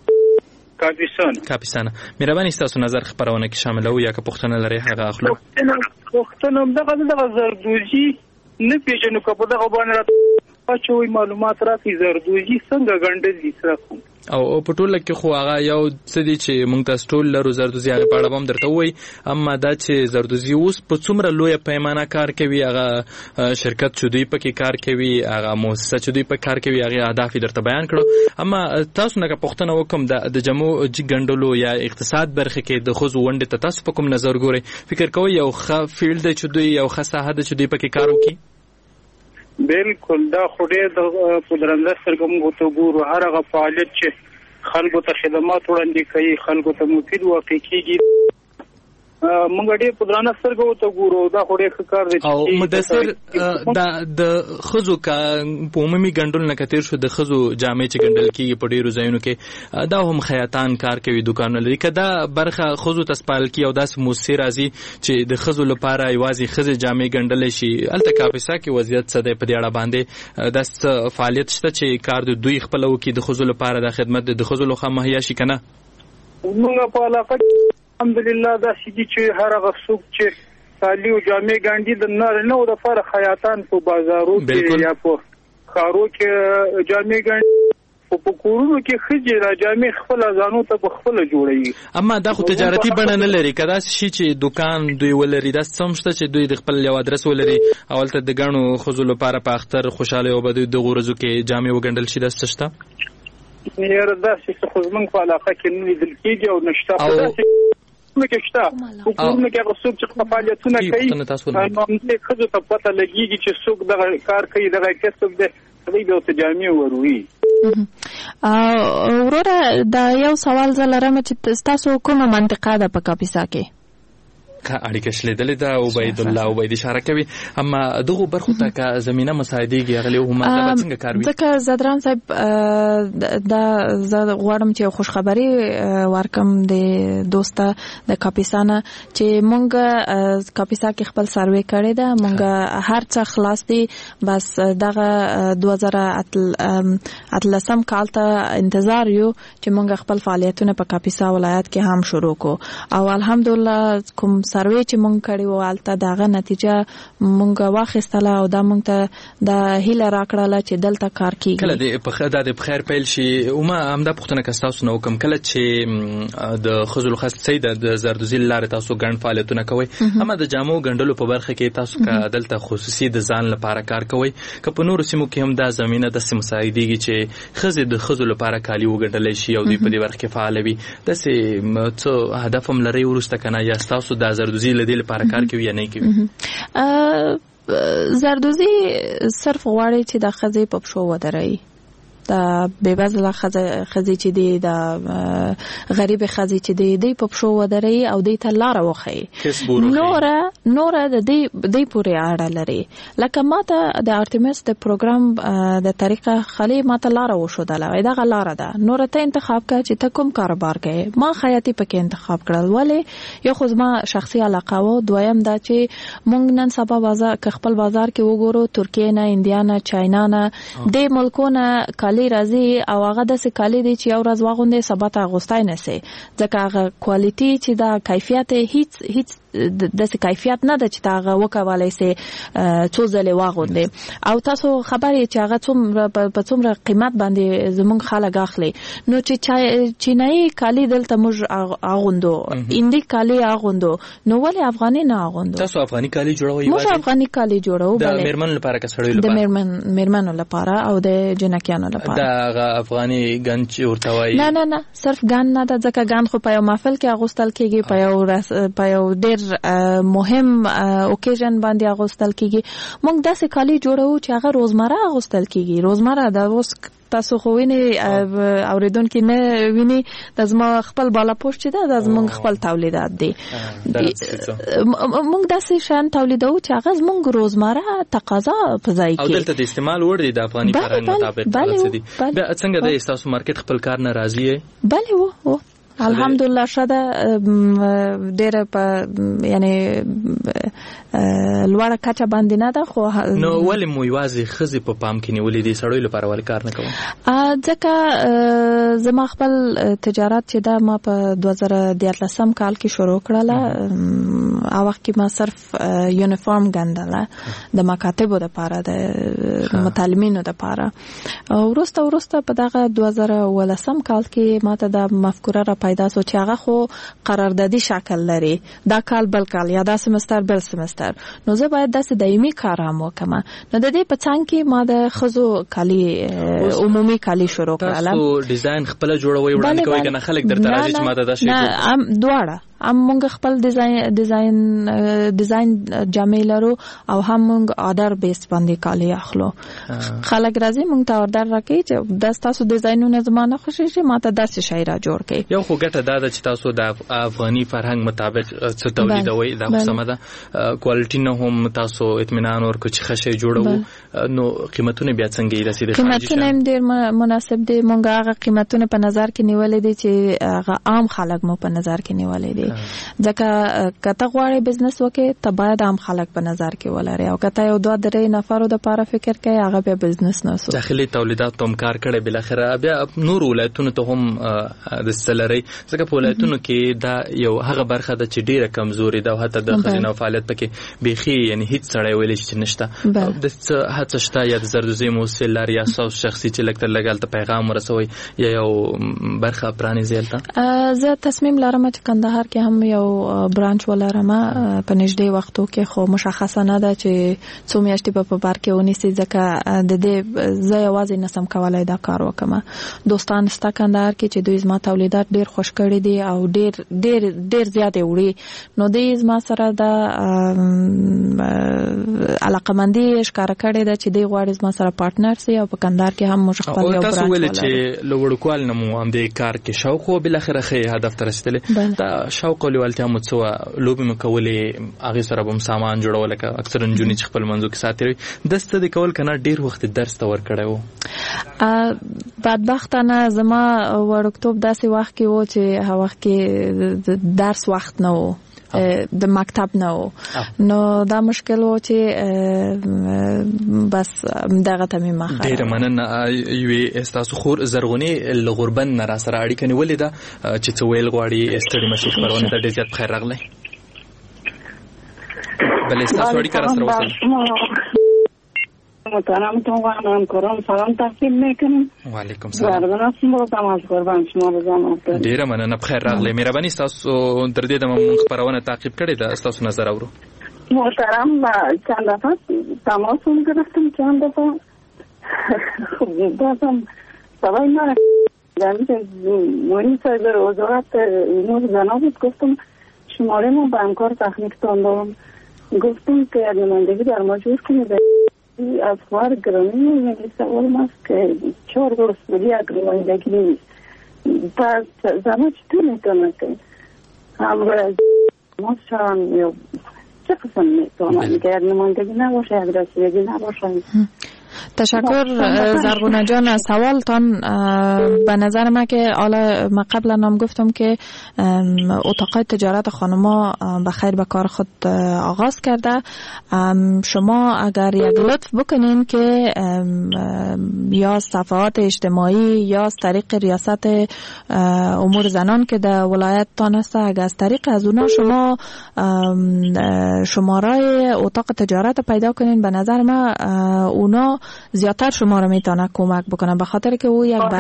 کاپیسان مهرباني تاسو نظر خبرونه کې شامل او یا که پښتنه لري هغه اخلو پښتنه دغه زردوزي نه پیژنو که په دغه باندې راځي معلومات راکې زردوزي څنګه ګڼل دي سره او په ټوله کې خو هغه یو څه دي چې موږ تاسو ټول لرو زردوزي هغه په اړه هم درته وایي اما دا چې زردوزي اوس په څومره لوی پیمانه کار کوي هغه شرکت چې دوی پکې کار کوي هغه مؤسسه چې دوی په کار کوي هغه اهداف درته بیان کړو اما تاسو نه پښتنه وکم د جمو ګندلو یا اقتصاد برخه کې د خزو ونډه ته تاسو په کوم نظر ګورئ فکر کوئ یو ښه فیلډ چې دوی یو ښه ساحه ده چې دوی پکې کار وکړي بالکل دا خو ډېر د پدرنده سرګم ته ګورو هر هغه فعالیت چې خلکو ته خدمات وړاندې کوي خلکو ته مفید واقع کیږي مونږ ډېر پدرانه سرګو ته ګورو دا خو ډېر کار دی او مدثر دا د خزو کا په عمومي ګندل نه کتیر شو د خزو جامې چې ګندل کیږي په ډېرو ځایونو کې دا هم خیاطان کار کوي دکانونه لري کدا برخه خزو تسپال کی او داس موثر راځي چې د خزو لپاره ایوازي خزه جامې ګندل شي الته کاپیسا کې وضعیت څه دی په دې اړه باندې د فعالیت شته چې کار د دوی خپلو کې د خزو لپاره د خدمت د خزو لخوا مهیا شي کنه موږ په علاقه الحمدلله دا سړي چې هر هغه څوک چې سالي او جامې ګاندي د نه د فار خیاطان په بازارو کې یا په خارو کې جامې ګاندي او په کورونو کې خځې را جامې خپل ځانو ته په خپل جوړوي. اما دا خو تجارتي بڼه نه لري، کدا شي چې دکان دوی ولري دا سمشته چې دوی د خپل یو ادرس ولري اولته د غنو خزو لپاره په اختر خوشاله او بده د غورزو کې جامې وګندل شي دا څه یاره دا چې خو زمونږ په علاقه کې نه لیدل کېږي او نشته په داسې کې شته په کورونو کې هغه څوک چې فعالیتونه کوي نو همدې ښځو ته پته لګېږي چې څوک دغه کار کوي دغه کسب دی هغوی به ورته جامې وروي. وروره دا یو سوال زه لرم چې ستاسو کومه منطقه ده په کاپیسا کې؟ اړیکه شلیدلې ده عبید الله عبید اشاره کوي، اما دغه برخو ته که زمينه مساعدېږي هغه هم دا څنګه کار وي؟ ځکه زدران صاحب دا زه غواړم چې خوشخبری ورکم د دوسته د کاپیسانه چې مونږ کاپیسا کې خپل سروې کړی ده، مونږ هر څه خلاص دي، بس دغه 2018 کال ته انتظار یو چې مونږ خپل فعالیتونه په کاپیسا ولایت کې هم شروع کو او الحمدلله کوم سروې چې مونږ کړی و البته دغه نتیجه مونږ واخیستله او دا مونږ ته د هیله راکړله چې دلته کار کیږي. کله د بخیر پیل شي او ما همدا پوښتنه که تاسو نو کوم کله چې د خزل خاص سید د زردوزی لاره تاسو ګڼ فعالیتونه کوي، اما د جامو ګڼلو په برخه کې تاسو که دلته خصوصي د ځان لپاره کار کوي که په نورو سیمو کې هم دا زمينه د مساعدېږي چې خزې د خزل لپاره کالي وګڼل شي او دوی په دې برخه کې فعال وي، داسې څه هدف هم لري ورسته کنه یا تاسو د زردوزی لدی لپاره کار کوي یا نه کوي؟ زردوزی صرف غواړي چې د خزې په پښو ودروي، د بېوزله ښځې چې دی د غریبې ښځې چې دی دی په پښو ودروي او دی ته لاره وښیي. نوره د دی پورې اړه لري. لکه ما ته د ارتمیس د پروګرام د طریقه خلی ما ته لاره وښودله، دغه لاره ده، نوره ته انتخاب کړه چې ته کوم کاروبار کوې. ما خیاطي پکې انتخاب کړل، ولې یو خو زما شخصي علاقه و، دویم دا چې موږ نن سبا که خپل بازار کې وګورو ترکیه نه، انډیا نه، چاینا نه، د ملکونه کالي راځي او هغه داسې کالي دي چې یو ورځ واغوندې سبا ته اغوستی نه سي، ځکه هغه کوالټي چې دا کیفیت هیڅ داسې کیفیت نه ده چې تا هغه وکولی سي څو ځلې واغوندې او تاسو خبر یې چې هغه په څومره قیمت باندې زموږ خلک اخلي. نو چې چینایي کالي دلته موږ اغوندو، هندي کالي اغوندو، نو ولې افغاني نه اغوندو؟ تاسو افغاني کالي جوړوئ؟ موږ افغاني کالي جوړو د میرمنو لپاره که سړیو لپاره؟ د میرمنو لپاره او د جنکیانو لپاره. دا افغاني ګن چې ورته وایي؟ نه صرف ګن نه ده، ځکه ګن خو په یو محفل کې اغوستل کېږي، په یو ډېر مهم اوکیژن باندې اغوستل کېږي. موږ داسې کالي جوړو چې هغه روزمره اغوستل کېږي. روزمره دا اوس تاسو خو ویني اوریدونکو نه ویني، د زما خپل بالا پوښت چې دا زموږ خپل تولیدات دي. موږ داسې شان تولیدو چې هغه زموږ روزمره تقاضا په ځای کې او دلته د استعمال وړ دي د افغاني فرهنګ مطابق. بیا څنګه د تاسو مارکیټ خپل کار نه راضي یې؟ بله و الحمدلله شده ډېر په یعنی لوړه کچه باندې نه ده. خو نو ولې مو یوازې ښځې په پام کې نیولې دي، سړیو لپاره ولې کار نه کوم؟ ځکه زما خپل تجارت چې ده ما په 2014 کال کې شروع کړله. او وخت کې ما صرف یونیفارم ګندله د مکاتبو دپاره، د متعلمینو دپاره. وروسته په دغه 2018 کال کې ما ته د مفکوره را پیدا سو چې هغه خو قراردادي شکل لري، دا کال بل کال یا دا سمستر بل سمستر، نو زه باید داسې دایمي کار هم وکړم. نو د دې په څنګ کې ما د ښځو کالي عمومي کالي شروع کړله. تاسو ډیزاین خپله جوړوئ وړاندې کوئ که نه خلک درته راځي چې ما ته دا شی جوړ؟ دواړه، هم مونږ خپل ډیزاین جامې لرو او هم مونږ آردر بیس باندې کالي اخلو. خلک راځي مونږ ته آردر راکوي چې دا ستاسو ډیزاینونه زما نه خوښیږي، ما ته داسې شی را جوړ کړئ. یو خو ګټه دا ده چې تاسو د افغاني فرهنګ مطابق څه تولیدوئ، دا خو سمه ده. کوالټي نه هم تاسو اطمینان ورکړو چې ښه شی جوړوو. نو قیمتونه بیا څنګه دي؟ داسې د قیمتونه هم ډېر مناسب دي. مونږ هغه قیمتونه په نظر کې نیولې دي چې هغه عام خلک مو په نظر کې نیولې دي. دي ځکه کته غواړي بزنس وکړي ته باید هم خلک په نظر کې ولري او کته یو دوه درې نفرو د لپاره فکر کوي هغه به بزنس نه سو داخلي تولیدات هم کار کړي بل اخره بیا نور ولایتونو ته هم د سلري ځکه په ولایتونو کې دا یو هغه برخه د چې ډیره کمزوري ده او حتی د خزینه فعالیت پکې بيخي یعنی هیڅ سړی ویل چې نشته د هڅه شته یا د زردوزي موسل لري یا شخصي چې لکه لګال ته پیغام ورسوي یا یو برخه پرانی زیلته زه تصمیم لرم چې کندهار کې هم یو برانچ ولرم په نږدې وختو کې خو مشخصه نه ده چې څو میاشتې په بار کې ونیسي ځکه د دې زه یوازې نسم کولای دا کار وکم دوستان ستا کندهار کې چې دوی زما تولیدات ډیر خوش کړي دي او ډیر ډیر ډیر زیات وړي نو دوی زما سره د علاقمندي ښکار کړي ده چې دوی غواړي زما سره پارټنر سي او په کندهار کې هم موږ خپل یو برانچ ولرو چې لوړکوال نمو هم د کار کې شوق او بل اخره خې هدف تر رسیدلې دا شوق او لوالتیا مو څو لوبي مکولې هغه سره به سامان جوړول که اکثر انجونی چې خپل منځو کې ساتي دسته د کول کنه ډیر وخت درس ته ور کړو بدبختانه زما ورکتوب داسې وخت کې و چې هغه وخت کې درس وخت نه و د مکتب نه و نو دا مشکل و چې بس دغه تمه مخه ډیر مننه یوې استاسو خور زرغونی لغربن نه را سره اړیکه نیولې ده چې څو ویل غواړي استړي مشي خبرونه د ډیر زیات خیر راغلی بل استاسو اړیکه را سره وصل محترم تو وانم کوم سلام تحویل میکنم و علیکم سلام زرغونه تماس قربان شما روزانه ډیر مننه بخیر راغلی مهرباني تاسو تر دې د موږ خبرونه تعقیب کړې ده تاسو نظر اورو محترم چند دفعه تماس گرفتم چند دفعه بازم سوای ما مهندس وزارت امور زنان بود گفتم شماره ما به همکار تخنیکتان دارم گفتم که نمایندگی در ما جور کنید از خواهر گرامی یعنی سوال است که 4 روز بودی نمایندگی نیست پس زمان چطور میتونه که همراه از ما شان یا چه قسم میتونه که نمایندگی نباشه از رسیدگی نباشه تشکر زرغونه جان از سوالتان به نظر من که حالا ما قبلا هم گفتم که اتاق تجارت خانما به خیر به کار خود آغاز کرده شما اگر یک لطف بکنین که یا صفحات اجتماعی یا از طریق ریاست امور زنان که در ولایت تان است اگر از طریق از اونا شما شماره اتاق تجارت پیدا کنین به نظر من اونا زیادتر شما را میتونه کمک بکنه به خاطر که او یک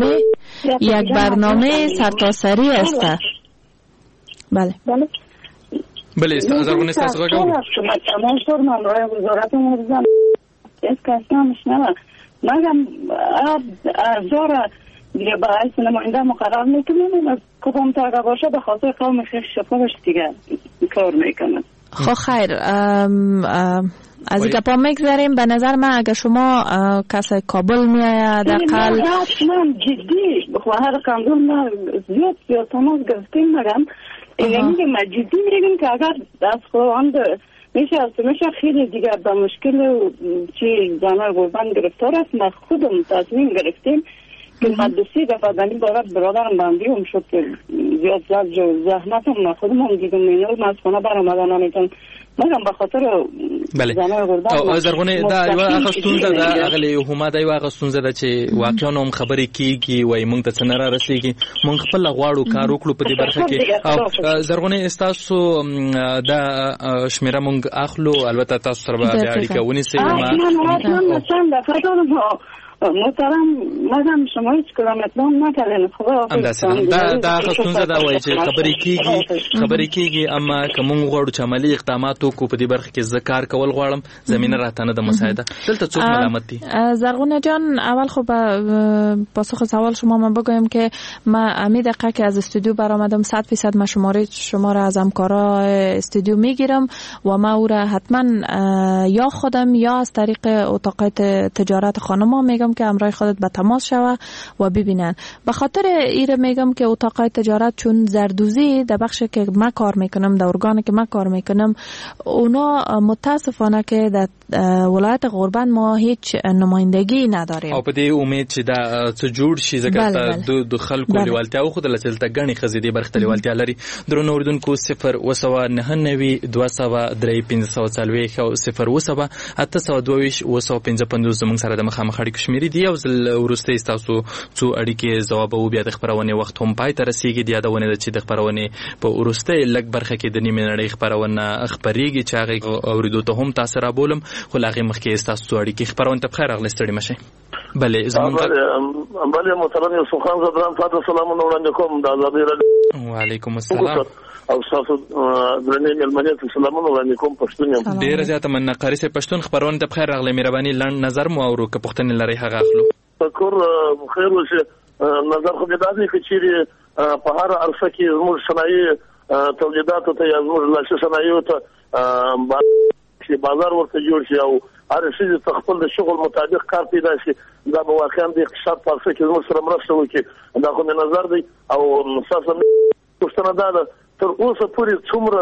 برنامه سرتاسری است. بله بله زرغونه استاس غاگو تمام شد من رای وزارت مرزم اسکاسنا مشنوه مگم زورا دیگه باعث نماینده مقرر میکنم از کدام تاگه باشه به خاطر قوم خیش شفاش دیگه کار میکنم خب خیر از این گپا میگذاریم به نظر من اگر شما کسی کابل میآید دقل من جدی خواهر کامل ما زیاد تماس گرفتیم مگم اینه ما جدی میگیم که اگر از خواهند میشه خیلی دیگر با مشکل چی زنای قربان گرفتار است ما خودم تصمیم گرفتیم که مدرسی دفعه دنی برادرم بندیم شد که زیاد زحمت هم ما خودم هم دیدم اینو مسخونه برآمدن نمیتونم مګم به خاطر زنه غردان او زرغونه دا یو هغه ستونزه ده اغلی حکومت یو هغه ستونزه ده چې واقعا هم خبرې کیږي وای مونږ ته څنګه را رسیږي مونږ خپل غواړو کار وکړو په دې برخه کې او زرغونه استاسو دا شمیره مونږ اخلو البته تاسو سره به اړیکه ونیسئ محترم مدام شما هیچ کلام اقدام نکردین دا ستونزه دا وایي چې خبرې کیږي اما که موږ غواړو چې عملي اقدامات وکړو په دې برخه کې زه کار کول غواړم زمينه راته نه د مساعده دلته څوک ملامت دي زرغونه جان اول خب پاسخ سوال شما من بگویم که ما امید دقیقه که از استودیو برآمدم 100% من شما را از همکارا استودیو میگیرم و ما او را حتما یا خودم یا از طریق اتاق تجارت خانما میگم میگم که همراه خودت به تماس شوه و ببینن. به خاطر ایره میگم که اتاقای تجارت چون زردوزی در بخش که من کار میکنم، در ارگان که من کار میکنم، اونا متاسفانه که در ولایت غربت ما هیچ نمایندگی نداریم. او په دې امید چې دا څه جوړ شي ځکه د خلکو لیوالتیا او خود لته غني خزیدي برخت لیوالتیا لري. درنو اوردونکو 0 زموږ سره د مخامخ اړیکو شمیرې دي او ورسته تاسو څو اړیکې جواب او بیا د خبرونه وخت هم پای ته رسیږي. د یادونه ده چې د خبرونه په ورسته لګ برخه کې د نیمه نړۍ خبرونه خبريږي چې هغه اوریدو ته هم تاسو را بولم خو لاغه مخکې تاسو اړیکې خبرونه ته بخیر اغلی ستړي مشه. بله زمونږ بله محترم یوسف خان زدران تاسو سلامونه وړاندې کوم. د آزادۍ رادیو وعلیکم السلام او تاسو درنې ملمنې سلامونه وړاندې کوم. پښتون ډیر زیاته من قاری سه پښتون خبرونه ته بخیر اغلی مهرباني لند نظر مو او که پښتون لري هغه اخلو شکر خیر وشه. نظر خو دې داسې چې په هر عرصه کې زموږ صنایع تولیداتو ته یا زموږ لاسي صنایعو ته بازار ورته جوړ شي او هر شي د خپل د شغل مطابق کار پیدا شي. دا به واقعا د اقتصاد په څیر کې زموږ سره مرسته وکړي. دا خو مې نظر دی او اساسا پښتنه دا تر اوسه پورې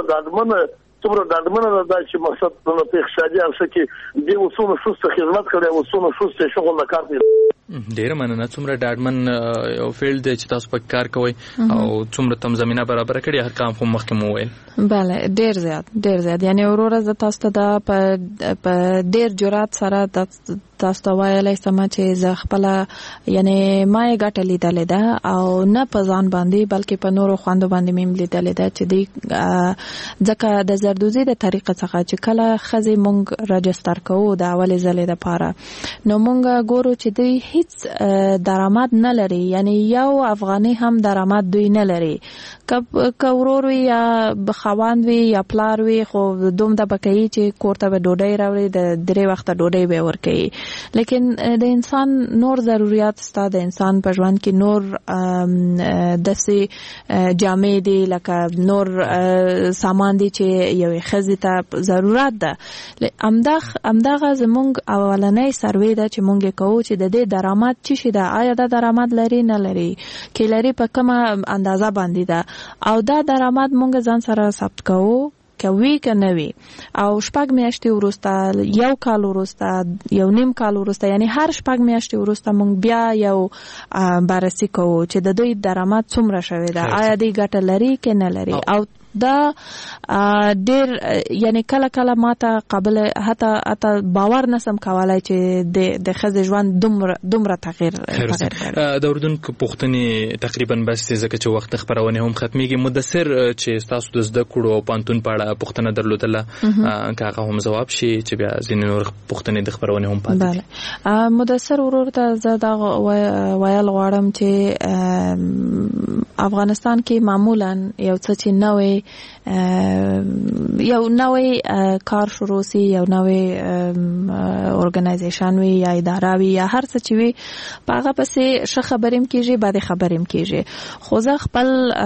څومره ډاډمنه ده چې مقصد په اقتصادي ارزښت کې د وسونو شوسته خدمت کړي او وسونو شوسته شغل نه کار پیدا. ډیر مننه. څومره ډاډمن یو فیلډ چې تاسو په کار کوئ او څومره تم زمينه برابر کړی هغه کام هم مخکې مو ویل. بله ډیر زیات یعنی وروره ز تاسو ته په ډیر جرأت سره تاسو ته وایلی سم چې ز خپل یعنی ما یې ګټه لیدلې ده او نه په ځان باندې بلکې په نورو خوندو باندې مې لیدلې ده چې دی ځکه د زردوزي د طریقه څخه چې کله خزي مونږ رجستر کوو د اولې ځلې لپاره نو مونږ ګورو چې دوی هیڅ درآمد نه لري. یعنی یو افغاني هم درآمد دوی نه لري. که ورور وي یا بخواند وي یا پلار وي خو دوم د بکې چې کوړه به ډوډۍ راوړي د درې وخت ډوډۍ به ورکړي. لیکن د انسان نور ضرورت ستاسو د انسان په ژوند کې نور داسې جامې دي لکه نور سامان دي چې یو خزي ته ضرورت ده. امداغه زمونږ اولنۍ سروې ده چې مونږ کوو چې د دې درآمد چی شي ده. آیا دا درآمد لري نه لري کې لري په کومه اندازه باندې ده او دا درآمد مونږ ځان سره ثبت کوو کوي که نه وي او شپږ میاشتې وروسته یو کال وروسته یو نیم کال وروسته یعنی هر شپږ میاشتې وروسته مونږ بیا یو بررسي کوو چې د دوی درآمد څومره شوی ده. آیا دوی ګټه لري که نه لري. او دا ډیر یعنی کله کله ماته قابل حتی باور نسم کولای چې د خزې ژوند دومره تغییر کړي. د اردوونکو پوښتنې تقریبا بس ځکه چې وخت خبرونه هم ختميږي. مدثر چې تاسو د زده کړو او پانتون په اړه پوښتنه درلودله هغه هم جواب شي چې بیا ځینې نور پوښتنې د خبرونه هم پاتې. بله مدثر ورور ته زه دا ویل غواړم چې افغانستان کې معمولا یو څه چې نوې یو نوې کار شروع سي یو نوې ارګنایزیشن وي یا اداره وي یا هر څه چې وي په هغه پسې ښه خبریم کیږي بعد خبریم کیږي. خو زه خپل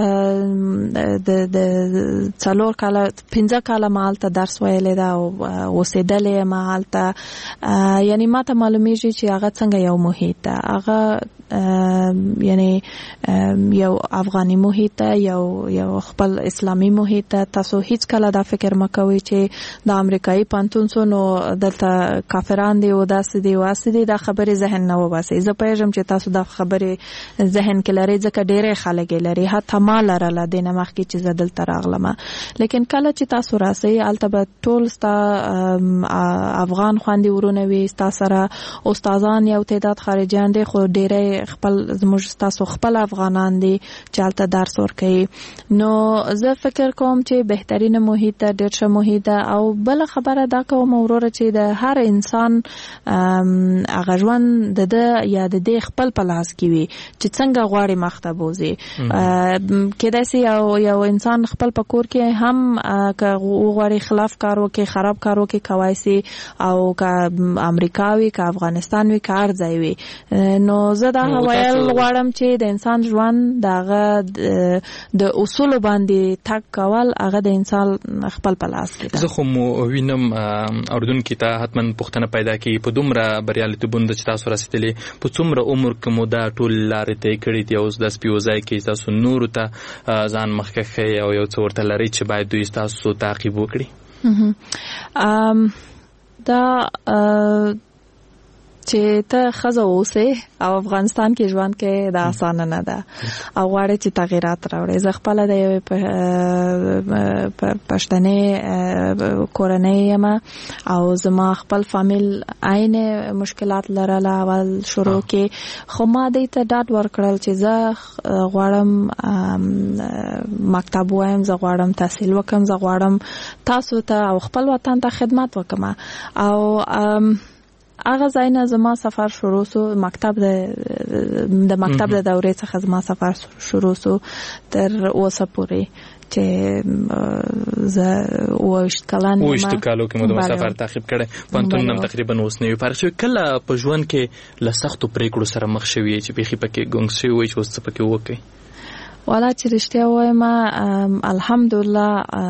د 4 کاله 15 کاله مالته درس ویلې ده او اوسېدلې مالته یعنی ماته معلومیږي چې هغه څنګه یو محیط ده. هغه یعنی یو افغاني محیط یو خپل اسلامي محیط. تاسو هیڅ کله دا فکر مکوئ چې د امریکایي پانتونسونو دلته کافران دي او داسې دي واسې دي. دا خبرې ذهن نه وباسي. زه پوهیږم چې تاسو دا خبرې ذهن کې لري ځکه ډېرې خلک لري حتی ما لرله دې نه مخکې چې زه دلته راغلم. لیکن کله چې تاسو راسئ هلته به ټول ستا افغان خویندې ورونه وي ستا سره استادان یو تعداد خارجیان دي خو ډېری خپل زموږ تاسو خپل افغانان دي چې هلته درس ورکوي. نو زه فکر کوم چې بهترین محیط ده ډېر ښه محیط ده. او بل خبره دا کوم وروره چې د هر انسان هغه ژوند د ده یا د دې خپل په لاس کې وي چې څنګه غواړي مخته بوځي. کېدای سي یو انسان خپل په کور کې هم که غواړي خلاف کار وکړي خراب کار وکړي کوای سي او که امریکا وي که افغانستان وي که هر ځای وي. نو زه دا ویل غواړم چې د انسان ژوند دغه د اصول باندې تک کول هغه د انسان خپل په لاس کې ده. زه خو مو وینم اردن کې ته حتما پوښتنه پیدا کیږي په دومره بریالیتوبونو چې تاسو رسیدلې په څومره عمر کې مو دا ټول لارې طی کړې دي، اوس د سپیوځای کې تاسو نورو ته ځان مخکې ښیئ او یو څه ورته لرئ چې باید دوی تاسو تعقیب وکړي؟ دا چې ته ښځه اوسې او افغانستان کې ژوند کې دا اسانه نه ده او غواړې چې تغیرات راوړې. زه خپله د یوې پښتنې کورنۍ یم او زما خپل فامیل عین مشکلات لرله اول شروع کې، خو ما دې ته ډاډ ورکړل چې زه غواړم مکتب وایم، زه غواړم تحصیل وکړم، زه غواړم تاسو ته او خپل وطن ته خدمت وکړم. او هغه ځای نه زما سفر شروع سو، مکتب د مکتب د دورې څخه زما سفر شروع سو تر اوسه پورې چې زه 28 کلن یم. 28 کالو کې مو د سفر تعقیب کړی، پوهنتون هم تقریبا اوس نوی فرق شوی. کله په ژوند کې له سختو پریکړو سره مخ شوی چې بیخي پکې ګونګ شوی وي چې اوس څه پکې وکړئ؟ والا چې رښتیا وایم الحمدلله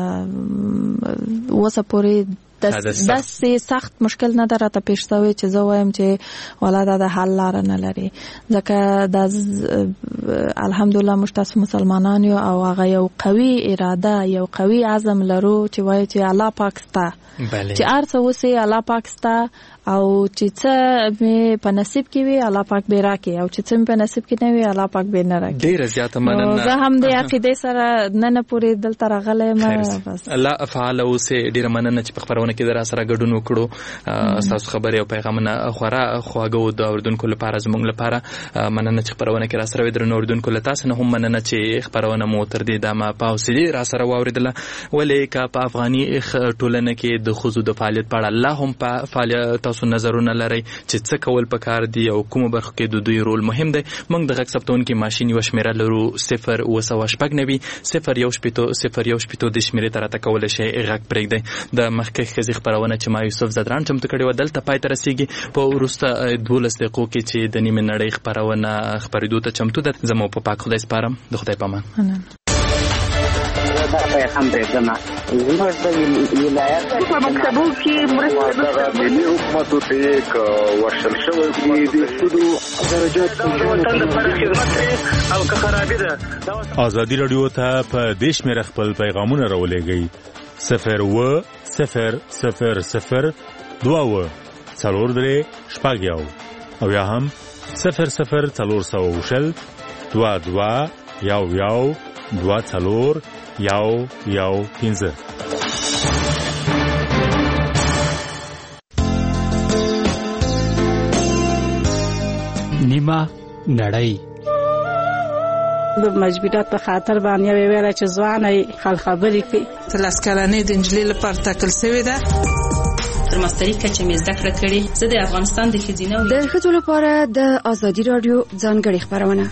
اوسه پورې داسې سخت مشکل نه ده راته پیښ شوی چې زه وایم چې والا دا د حل لاره نه لري، ځکه دا الحمدلله موږ تاسو مسلمانان یو او هغه یو قوي اراده یو قوي عزم لرو چې وایو چې الله پاک ستا، چې هر څه وسي الله پاک ستا، او چې څه مې په نصیب کې وي الله پاک به راکړي او چې څه مې په نصیب کې نه وي الله پاک به نه راکړي. ډېره زیاته مننه. زه هم د عقیدې سره نن پورې دلته راغلی یم. بس الله فعال اوسې. ډېره مننه چې په خپرونه کې در سره ګډون وکړو. ستاسو خبرې او پیغامونه خورا خواږه د اردوونکو لپاره زموږ لپاره. مننه چې خپرونه کې را سره وې. درنو اردوونکو له تاسو نه هم مننه چې خپرونه مو تر دې دمه په حوصلې را سره واورېدله. ولې که په افغاني ټولنه کې د ښځو د فعالیت په اړه الله هم په فعالیت تاسو نظرونه لرئ چې څه کول پکار دي او کومه برخه کې د دوی رول مهم دی. موږ د غږ ثبتونکي ماشین یو شمیره لرو 0999 010 د شمیرې ته راته کولی شئ غږ پرېږدئ. د مخکې ښځې خپرونه چې ما یوسف زدران چمتو کړې وه دلته پای ته رسېږي. په وروسته 12 دقیقو کې چې د نیمې نړۍ خپرونه خپرېدو ته چمتو ده. زه مو په پاک خدای سپارم. د خدای په امان. پیغام پرېږدمه زموږ د ولایت په مکتبو کې مرسته ملي حکومتو ته یک ورشل شوی چې د سودو درجات د وطن لپاره خدمت کوي او که خرابي ده. ازادي راډیو ته په دې شمېره خپل پیغامونه راولېږئ 01000 2 4 شپږ او یا هم 00400 22 11 2 4 1 نیمه نړۍ د مجبورات په خاطر باندې ویل چې ځواني خل خبرې کوي. تلاس کلنې د انجلۍ لپاره ټاکل شوې ده. تر ماستري کچې مې زده کړه کړې. زه د افغانستان د ښځینه د ښځو لپاره د ازادي راډیو ځانګړې خپرونه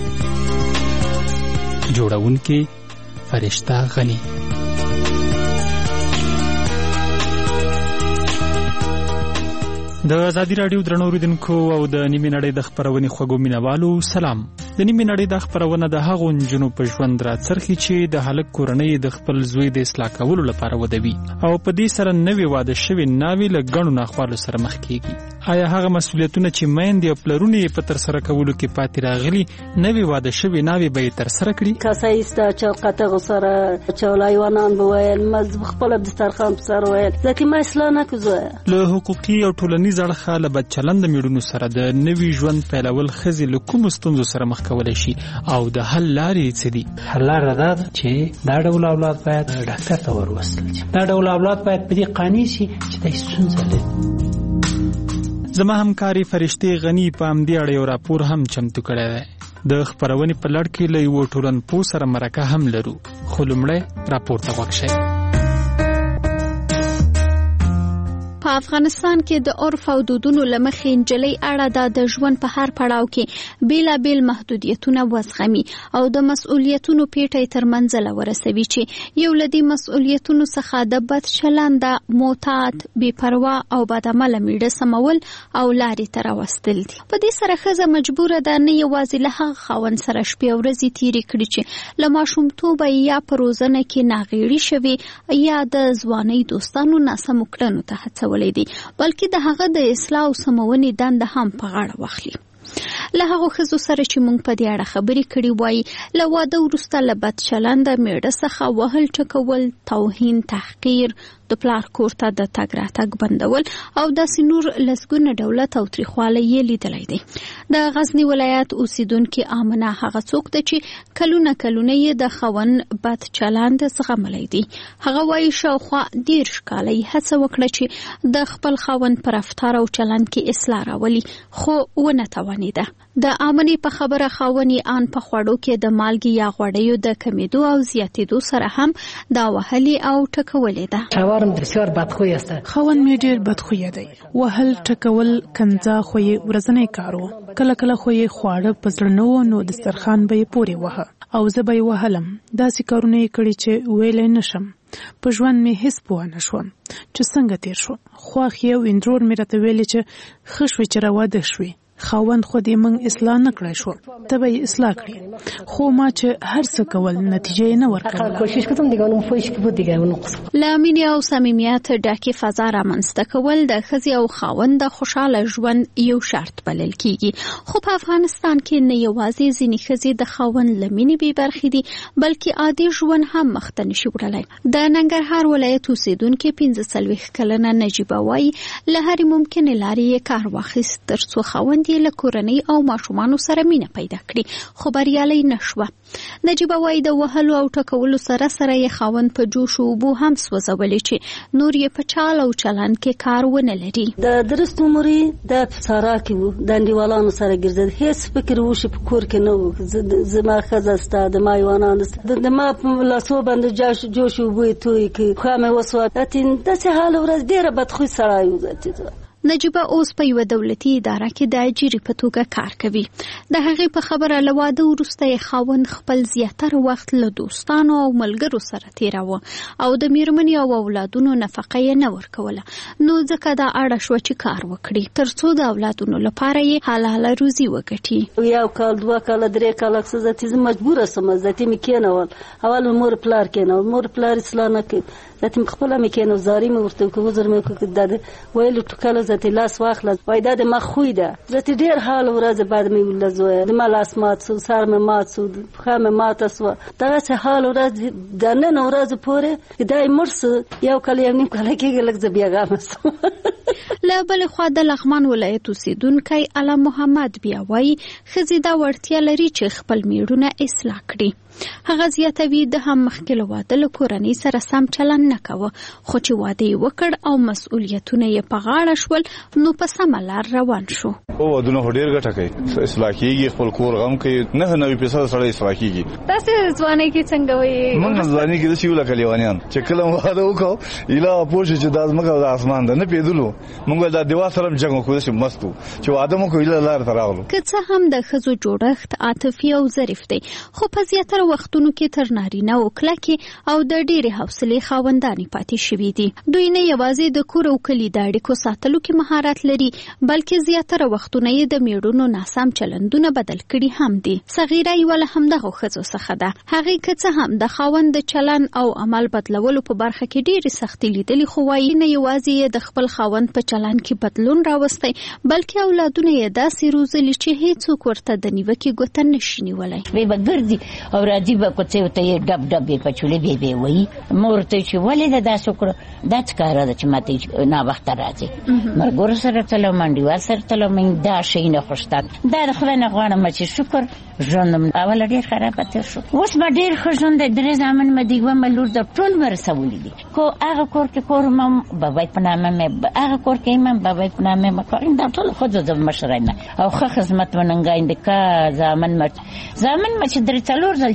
جوړونکې فرشته غني. د ازادي راډیو درنو اوریدونکو او د نیمې نړۍ د خپرونې خوږو مینوالو سلام. د نیمې نړۍ د خپرونه د هغو نجونو په ژوند راڅرخي چې د هلک کورنۍ د خپل زوی د اصلاح کولو لپاره ودوي او په دې سره نوې واده شوې ناوې له ګڼو ناخوالو سره مخ کیږي. آیا هغه مسؤلیتونه چې میندې او پلرونه یې په ترسره کولو کې پاتې راغلي نوې واده شوې ناوې به یې ترسره کړي؟ کاسه ایسته چوکاته غسره چولایوانان به ویل مز خپل دسترخوان په سر ویل ځکه ما اصلاح نه کوزه. له حقوقي او ټولنیز اړخه له بدچلنده میړونو سره د نوي ژوند پیلول ښځې له کومو ستونزو سره مخ کولی شي او د حل لارې څه دي؟ حل لاره دا ده چې دا ډول اولاد باید ډاکټر ته وروستل شي. دا ډول اولاد باید په دې قانع شي چې دا ستونزه لري. زما همکاري فرشتې غني په همدې اړه یو راپور هم چمتو کړی دی. د خپرونې په لړ کې له یوه ټولنپوه سره مرکه هم لرو، خو لومړی راپور ته غوږ شئ. په افغانستان کې د عرف او دودونو له مخې نجلۍ اړه د ژوند په هر پړاو کې بیلابیل محدودیتونه وزغمي او د مسؤلیتونو پیټی تر منځله ورسوي چې یو له دې مسؤلیتونو څخه د بد چلنده، معتاد، بې پروا او بدعمله میړه سمول او لارې ته راوستل دي. په دې سره ښځه مجبوره ده نه یوازې له هغه خاوند سره شپې او ورځې تېرې کړي چې له ماشومتوبه یا په روزنه کې ناغېړي شوي یا د ځوانۍ دوستانو ناسمو کړنو ته هڅولی دي، بلکې د هغه د اصلاح او سمونې دنده هم په غاړه واخلي. له هغو ښځو سره چې موږ په دې اړه خبرې کړې وایي له واده وروسته له بد چلنده میړه څخه وهل ټکول، توهین، تحقیر، د پلار کور ته د تګ راتګ بندول او داسې نور لسګونه ډوله تاوتریخوالی یې لیدلی دی. د غزني ولایت اوسیدونکې آمنه هغه څوک ده چې کلونه یې د خاوند بد چلند زغملی دی. هغه وایي شاوخوا 10 کاله یې هڅه وکړه چې د خپل خاوند په رفتار او چلند کې اصلاح راولي، خو ونه توانېده. د آمنې په خبره خاوند یې آن په خوړو کې د مالګې یا غوړیو د کمیدو او زیاتېدو سره هم دا وهلې او ټکولې ده. خاوند بسیار بدخویه است. خاوند می ډیر بدخویه دی. وهل ټکول کنځا خو یې ورځنی کار و. کله کله خو یې خواړه په زړه نه و نو دسترخوان به یې پورې وهه او زه به یې وهلم. داسې کارونه یې کړي چې ویلی نشم. په ژوند مې هیڅ پوه نه شوم چې څنګه تیر شو. خواښ یې او اندرور مې راته ویلې چې ښه شوې چې راواده شوې. خاوند خو دې موږ اصلاح نه کړی شو، ته به یې اصلاح کړي، خو ما چې هر څه کول نتیجه یې نه ورکوله. له مینې او صمیمیت ډکې فضا رامنځته کول د ښځې او خاوند د خوشحاله ژوند یو شرط بلل کیږي. خو په افغانستان کې نه یوازې ځینې ښځې د خاوند له مینې بې برخې دي، بلکې عادي ژوند هم مخته نشي وړلی. د ننګرهار ولایت اوسیدونکې 45 کلنه نجیبه وایي له هرې ممکنې لارې یې کار واخیست تر څو خاوند له کورنۍ او ماشومانو سره مینه پیدا کړي، خو بریالی نشوه. نجیبه وایي د وهلو او ټکولو سره سره یې خاوند په جوش او اوبو هم سوځولي چې نور یې په چال او چلند کې کار ونه لري. د درست عمري د سارا کې وو، د انډیوالانو سره ګرځېد، هیڅ فکر وشي په کور کې نه وو. زما ښځه سته، د ما یوانان سته، د ما په لاسو باندې جوش اوبو یې توی کړي، پښه مې وسوه. داسې حال ورځ ډېره بدخوی سړی و. نجیبه اوس په یوه دولتي اداره کې د اجیرې په توګه کار کوي. د هغې په خبره له واده وروسته یې خاوند خپل زیاتره وخت له دوستانو او ملګرو سره تیراوه او د میرمنې او اولادونو نفقه یې نه ورکوله، نو ځکه دا اړه شوه چې کار وکړي تر څو د اولادونو لپاره یې حلاله روزي وګټي. 1 کال 2 کال 3 کال څه زه مجبوره سم ذاتي مې کېنول. اول مور پلار کېنول، مور پلار اصلاح نه کوي، ذاتي مې خپله مې کېنول، زاري مې ورته کوي، وزر مې کوي، د ویلو ټکله ذاتي لاس واخله، وای دا د ما خوی ده. ذاتي ډېر حال ورځ بعد مې ولزوه، د ما لاس مات سو، سر مې مات سو، پښه مې ماته سوه. دغسې حال ورځ د نن ورځ پورې دا یې مړ سو، 1 کال 1 نیم کال کېږي لږ زه بېغمه سوم. له بلې خوا د لغمان ولایت اوسیدونکی علم محمد بیا وایي ښځې دا وړتیا لري چې خپل میړونه اصلاح کړي. هغه زیاتوي د هم مخکې له واده له کورنۍ سره سم چلند نه کوه، خو چې واده یې وکړ او مسؤلیتونه یې په غاړه شول نو په سمه لار روان شو. ودونه ډېر ګټه کوي، اصلاح کېږي، خپل کور غم کوي، 9 پیسې سره اصلاح کېږي. تاسې ځوانۍ کې څنګه وایي؟ موږ ځوانۍ کې داسې یو لکه لیوانیان چې کله واده وکړو ایله پوه شو چې دا ځمکه او د اسمان ده، نه پوهېدلو. موږ دا دیوال سره هم جنګ وکړو، داسې مست وو چې واده مو کړو، ایله لارې ته راغلو. که څه هم د ښځو جوړښت عاطفي او ظریف دی، خو په زیاتره وختونو کې تر نارینه او کلکې او د ډېرې حوصلې خاوندانې پاتې شوي دي. دوی نه یوازې د کور او کلي د اړیکو ساتلو کې مهارت لري، بلکې زیاتره وختونه یې د میړونو ناسم چلندونه بدل کړي هم دي. صغیره یوه له همدغو ښځو څخه ده. هغې که څه هم د خاوند د چلند او عمل بدلولو په برخه کې ډېرې سختۍ لیدلې، خو وایي نه یوازې یې د خپل خاوند په چلند کې بدلون راوستی، بلکې اولادونه یې داسې روزلي چې هیڅوک ورته د نیوکې ګوته نشي نیولی. وی به ګرځي او راځي به کوڅې ته یې ډب ډب یې پچولې بې وایي. مور ته چې ولې ده داسې وکړه، دا څه کاره ده چې ما ته ناوخته راځي، ملګرو سره تلم، انډیوال سره تلم، دا شی نه خوښتان. دا د خدای نه غواړم چې شکر ژوندم اوله ډېر خرابه تېر شو، اوس به ډېر ښه ژوند دی. 3 زامن مې د یوه مې لور د ټول مې رسولي دي. کو هغه کور کې کور مم بابای په نامه مې، هغه کور کې مم بابای په نامه مې، دا ټول خود د مشره نه او ښه خدمت وننګاینده کا زامن مې چې 3-4 ځل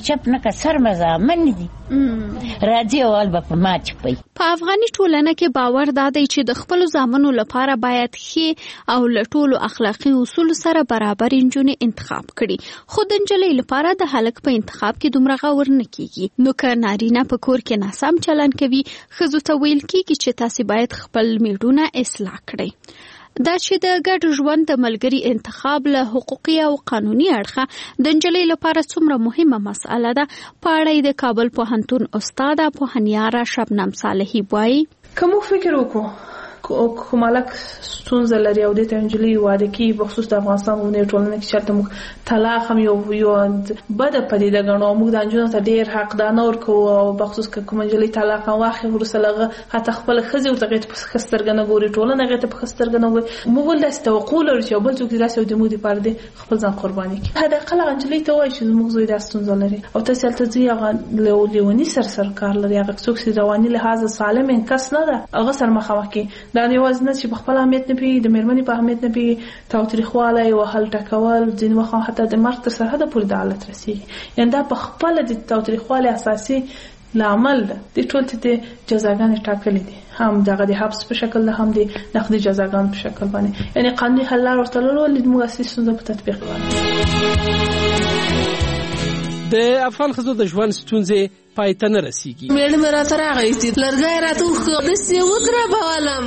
چپ نه که سر مزامن دي راځي اول به په ما چپي. په افغاني ټولنه کې باور دا دی چې د خپل ځامنو لپاره باید ښې او له ټولو اخلاقي اصول سره برابر نجونې انتخاب کړي، خو د نجلۍ لپاره د هلک په انتخاب کې دومره غور نه کیږي. نو که نارینه په کور کې ناسم چلند کوي، ښځو ته ویل کیږي چې تاسو باید خپل میډونه اصلاح کړئ. دا چې د ګډ ژوند د ملګري انتخاب له حقوقي او قانوني اړخه د نجلۍ لپاره څومره مهمه مسأله ده، په اړه د کابل پوهنتون استاده پوهنیاره شبنم صالحي وایي. که موږ فکر وکړو کوم مالک ستونزه لري او د تنجلي واده کې بخصوص د افغانستان غونډې ټولنه کې چرته موږ طلاق هم یو بد پدیده ګڼو، موږ د انجونو ته ډیر حق دانه ورکو او بخصوص کوم نجلي طلاق واخلي ورسلغه حتی خپل خزي ورته په خسترګنه ګوري، ټولنه غته په خسترګنه ګوري. موږ ول داسې توقع لرو چې بل څوک راسي د مودي پر دې خپل ځان قرباني کوي. هدا قلا انجلي ته وایي چې موږ زوی د ستونزه لري او تاسو ته ځي هغه لیونی سرکار لري، هغه څوک چې رواني لحاظ سالم انکس نه ده، هغه سر مخامخ کی دا نه وزن چې خپل اهمیت نه پیږي، د مېرمنې په اهمیت نه پیږي، تاوتریخوالی وهل ټکول ځینې وخت حتی د مرګ تر سرحده پورې د حالت رسېږي. یعنې دا په خپله د تاوتریخوالي اساسي لامل ده. د ټول د جزاګانې ټاکلې دي، هم دغه د حبس په شکل ده، هم د نقدي جزاګانو په شکل باندې. یعنې قانوني حل لار ورته لرل موږ اصلي ستونزه په تطبیق باندې. د افغان ښځو د ژوند ستونزې پای ته نه رسیږي. میړه مې راته راغی چې لرګی راته وښه داسې وګربولم،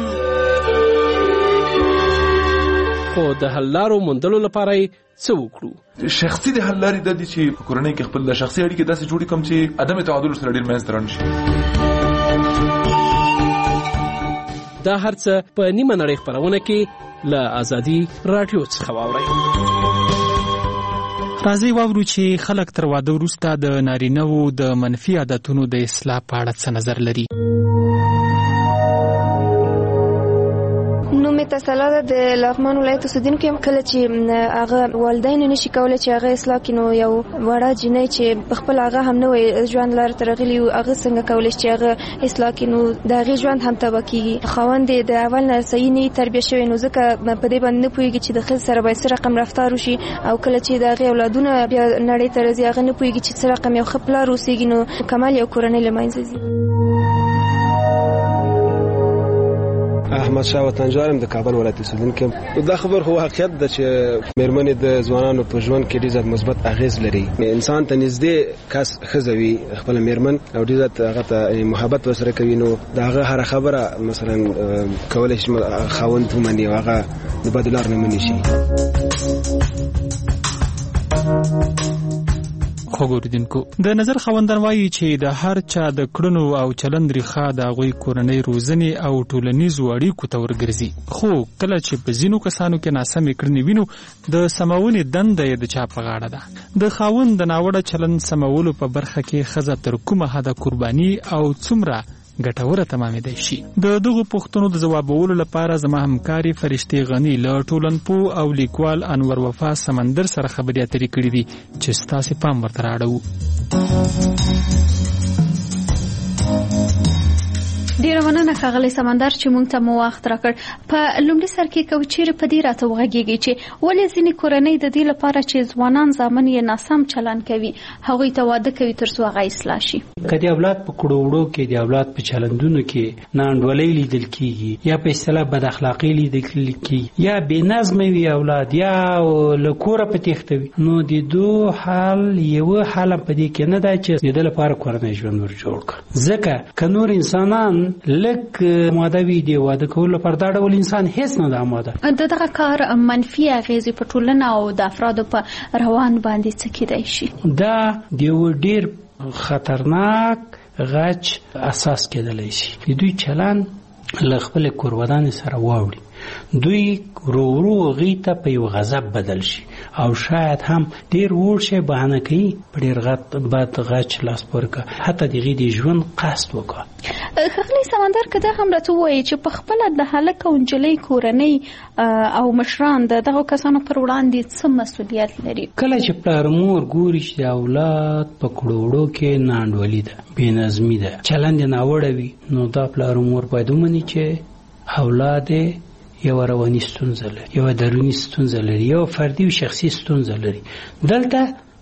خو د حل لارو موندلو لپاره یې څه وکړو؟ شخصي د حل لارې د دي چې په کورنۍ کې خپل شخصي اړیکې داسې جوړې کړم چې عدم تعادل سره ډېر منځته رانشي. دا هر څه په نیمه نړۍ خپرونه کې له ازادي راډیو څخه واورئ. راځي واورو چې خلک تر واده وروسته د نارینه‌وو د منفي عادتونو د اصلاح په اړه څه نظر لري. نو مې تسلا ده د لغمان ولایت اوسیدونکو یم، کله چې هغه والدین نشي کولی چې هغه اصلاح کړي، نو یو وړه جنۍ چې په خپل هغه هم نه وي ژوند لار ته راغلي وي، هغه څنګه کولی چې هغه اصلاح کړي، نو د هغې ژوند هم تباه کېږي. خاوند د اول نه صحیح نه تربیه شوی، نو ځکه په دې باندې نه پوهېږي چې د ښځې سره باید څه رقم رفتار وشي، او کله چې د هغې اولادونه بیا نړۍ ته راځي هغه نه پوهېږي چې څه رقم یو ښه پلار اوسېږي، نو کمال یو کورنۍ له منځه ځي. احمد شاه وطنجوارم د کابل ولایت اوسیدونکی یم. دا خبر خو حقیقت ده چې مېرمنې د ځوانانو په ژوند کې ډېر زیات مثبت اغېز لري. انسان ته نږدې کس ښځه وي خپله مېرمن او ډېر زیات هغه ته محبت ورسره کوي، نو د هغه هره خبره مثلا کولی شي خاوند ومني او هغه د بد لار نه منې شي. خوګوریدونکو د نظر خوندن وایي چې د هر چا د کړنو او چلند ریښه د هغوی کورنۍ روزنې او ټولنیزو اړیکو ته ورګرځي، خو کله چې په ځینو کسانو کې ناسمې کړنې وینو د سمونې دنده یې د چا په غاړه ده. د خاوند د ناوړه چلند سمولو په برخه کې ښځه تر کومه حده قرباني او څومره ګټوره تمامېدای شي. د دغو پوښتنو د ځوابولو لپاره زما همکاري فرشتې غني له ټولنپوه او لیکوال انور وفا سمندر سره خبرې اترې کړې دي چې ستاسې پام ورته رااړوو. ډیره مننه ښاغلی سمندر چې موږ ته مو وخت راکړ. په لومړي سر کې که چیرې په دې راته وغږېږي چې ولې ځینې کورنۍ د دې لپاره چې ځوانان زامن یې ناسم چلند کوي هغوی ته واده کوي تر څو هغه اصلاح شي. که د اولاد په کړو وړو کې د اولاد په چلندونو کې ناانډولۍ لیدل کېږي یا په اصطلاح بد اخلاقي لیدل کېږي یا بې نظمه وي اولاد یا له کوره په تېښته وي، نو د دو حال یوه حال په دې کې نه ده چې د ده لپاره کورنی ژوند ور جوړ کړه. ځکه که نور انسانان لک ماده وی دی واده کول لپاره دا ډول انسان هیڅ نه د آماده. دغه کار منفي اغیزې په ټولنه او د افرادو په روان باندې څه کېدای شي؟ دا د یو ډیر خطرناک غچ اساس کېدلی شي. د دوی چلند له خپل کورودان سره واوړي، دوی ورو ورو هغې ته په یو غضب بدل شي او شاید هم ډېر وړ شی بهانه کوي په ډېر بد غچ لاس پورې کړه، حتی د هغې د ژوند قصد وکړه. ښاغلی سمندر که دا هم راته ووایي چې په خپله د هلک او نجلۍ کورنۍ او مشران د دغو کسانو پر وړاندې څه مسؤلیت لري؟ کله چې پلار مور ګوري چې د اولاد په کړو وړو کې ناانډولي ده، بې نظمي ده، چلند یې ناوړه وي، نو دا پلار مور باید ومني چې اولاد یو رواني ستونزه لري، یو دروني ستونزه لري، یو فردي او شخصي ستونزه لري. دلته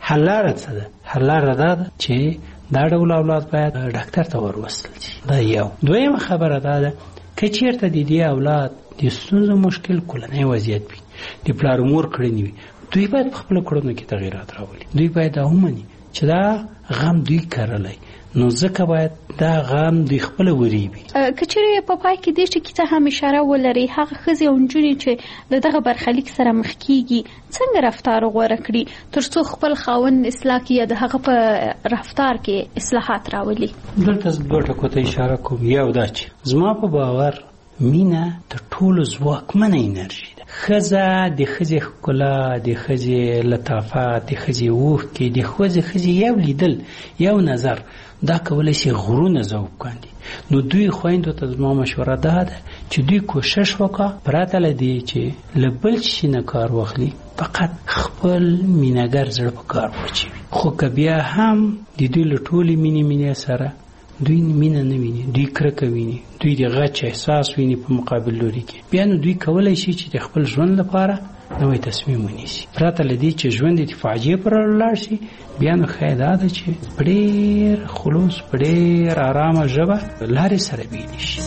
حل لاره څه ده؟ حل لاره دا ده چې دا ډول اولاد باید ډاکټر ته وروستل شي. دا یو. دویمه خبره دا ده که چېرته د دې اولاد د ستونزو مشکل کورنی وضعیت وي، د پلار مور کړنې وي، دوی باید په خپلو کړنو کې تغیرات راولي. دوی باید دا ومني چې دا غم دوی کرلی، نو ځکه باید دا غم دوی خپله وریبي. که چېرې په پای کې دې ټکي ته هم اشاره ولري، هغه ښځې او نجونې چې د دغه برخلیک سره مخ کېږي څنګه رفتار غوره کړي تر څو خپل خاوند اصلاح کړي یا د هغه په رفتار کې اصلاحات راولي؟ دلته زه دوه ټکو ته اشاره کوم. یو دا چې زما په باور مینه تر ټولو ځواکمنه انرژي ده. ښځه د ښځې ښکلا، د ښځې لطافت، د ښځې اوښکې، د ښځې یو لیدل، یو نظر، دا کولی شي غرونه ذوب کاندي. نو دوی خویندو ته زما مشوره دا ده چې دوی کوشش وکړه پرته له دې چې له بل شي نه کار واخلي، فقط خپل مینهګر زړه په کار واچوي. خو که بیا هم د دوی له ټولې مینې سره دوی مینه نه ویني، دوی کرکه ویني، دوی د غچ احساس ویني په مقابل لوري کې، بیا نو دوی کولی شي چې د خپل ژوند لپاره نوی تصمیم ونیسي. پرته له دې چې ژوند د فاجعې پر ولاړ شي، بیا نو ښایي دا ده چې په ډېر خلوص، په ډېر ارامه ژبه لارې سره بېلې شي.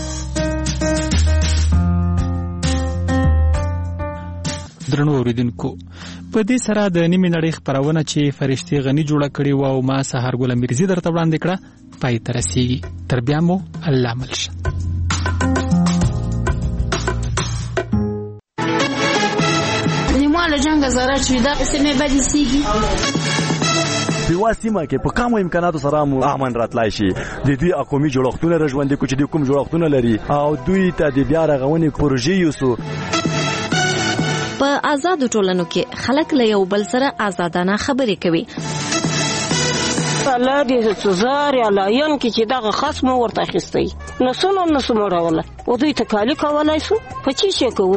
درنو اوریدونکو، په دې سره د نیمې نړۍ خپرونه چې فرشتې غني جوړه کړې وه او ما سهارګل امیرزي درته وړاندې کړه پای ته رسېږي. تر بیا مو الله مل شه. له جنګ زاره چې دا سیمه بدې سیږي په واسطه کې په کومو امکاناتو سره مو امن راتلای شي. د دوی قومي جوړښتونه رژوندې کو چې د کوم جوړښتونه لري او دوی ته د بیا رغونې پروژې یوسو. په آزادو ټولنو کې خلک له یو بل سره آزادانه خبرې کوي. الله دې سزار یا لاین کې چې دغه خصم ورته اخیستی نسو مړوله او دوی تکالی کولای شو په چی شي کوو.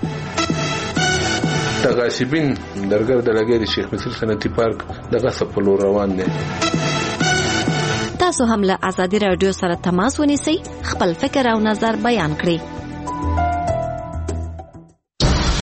تغاصبین درګر د لګي د شیخ مصر صنعتي پارک دغه سپلو روان دي. تاسو هم له آزادي رادیو سره تماس ونیسئ، خپل فکر او نظر بیان کړئ.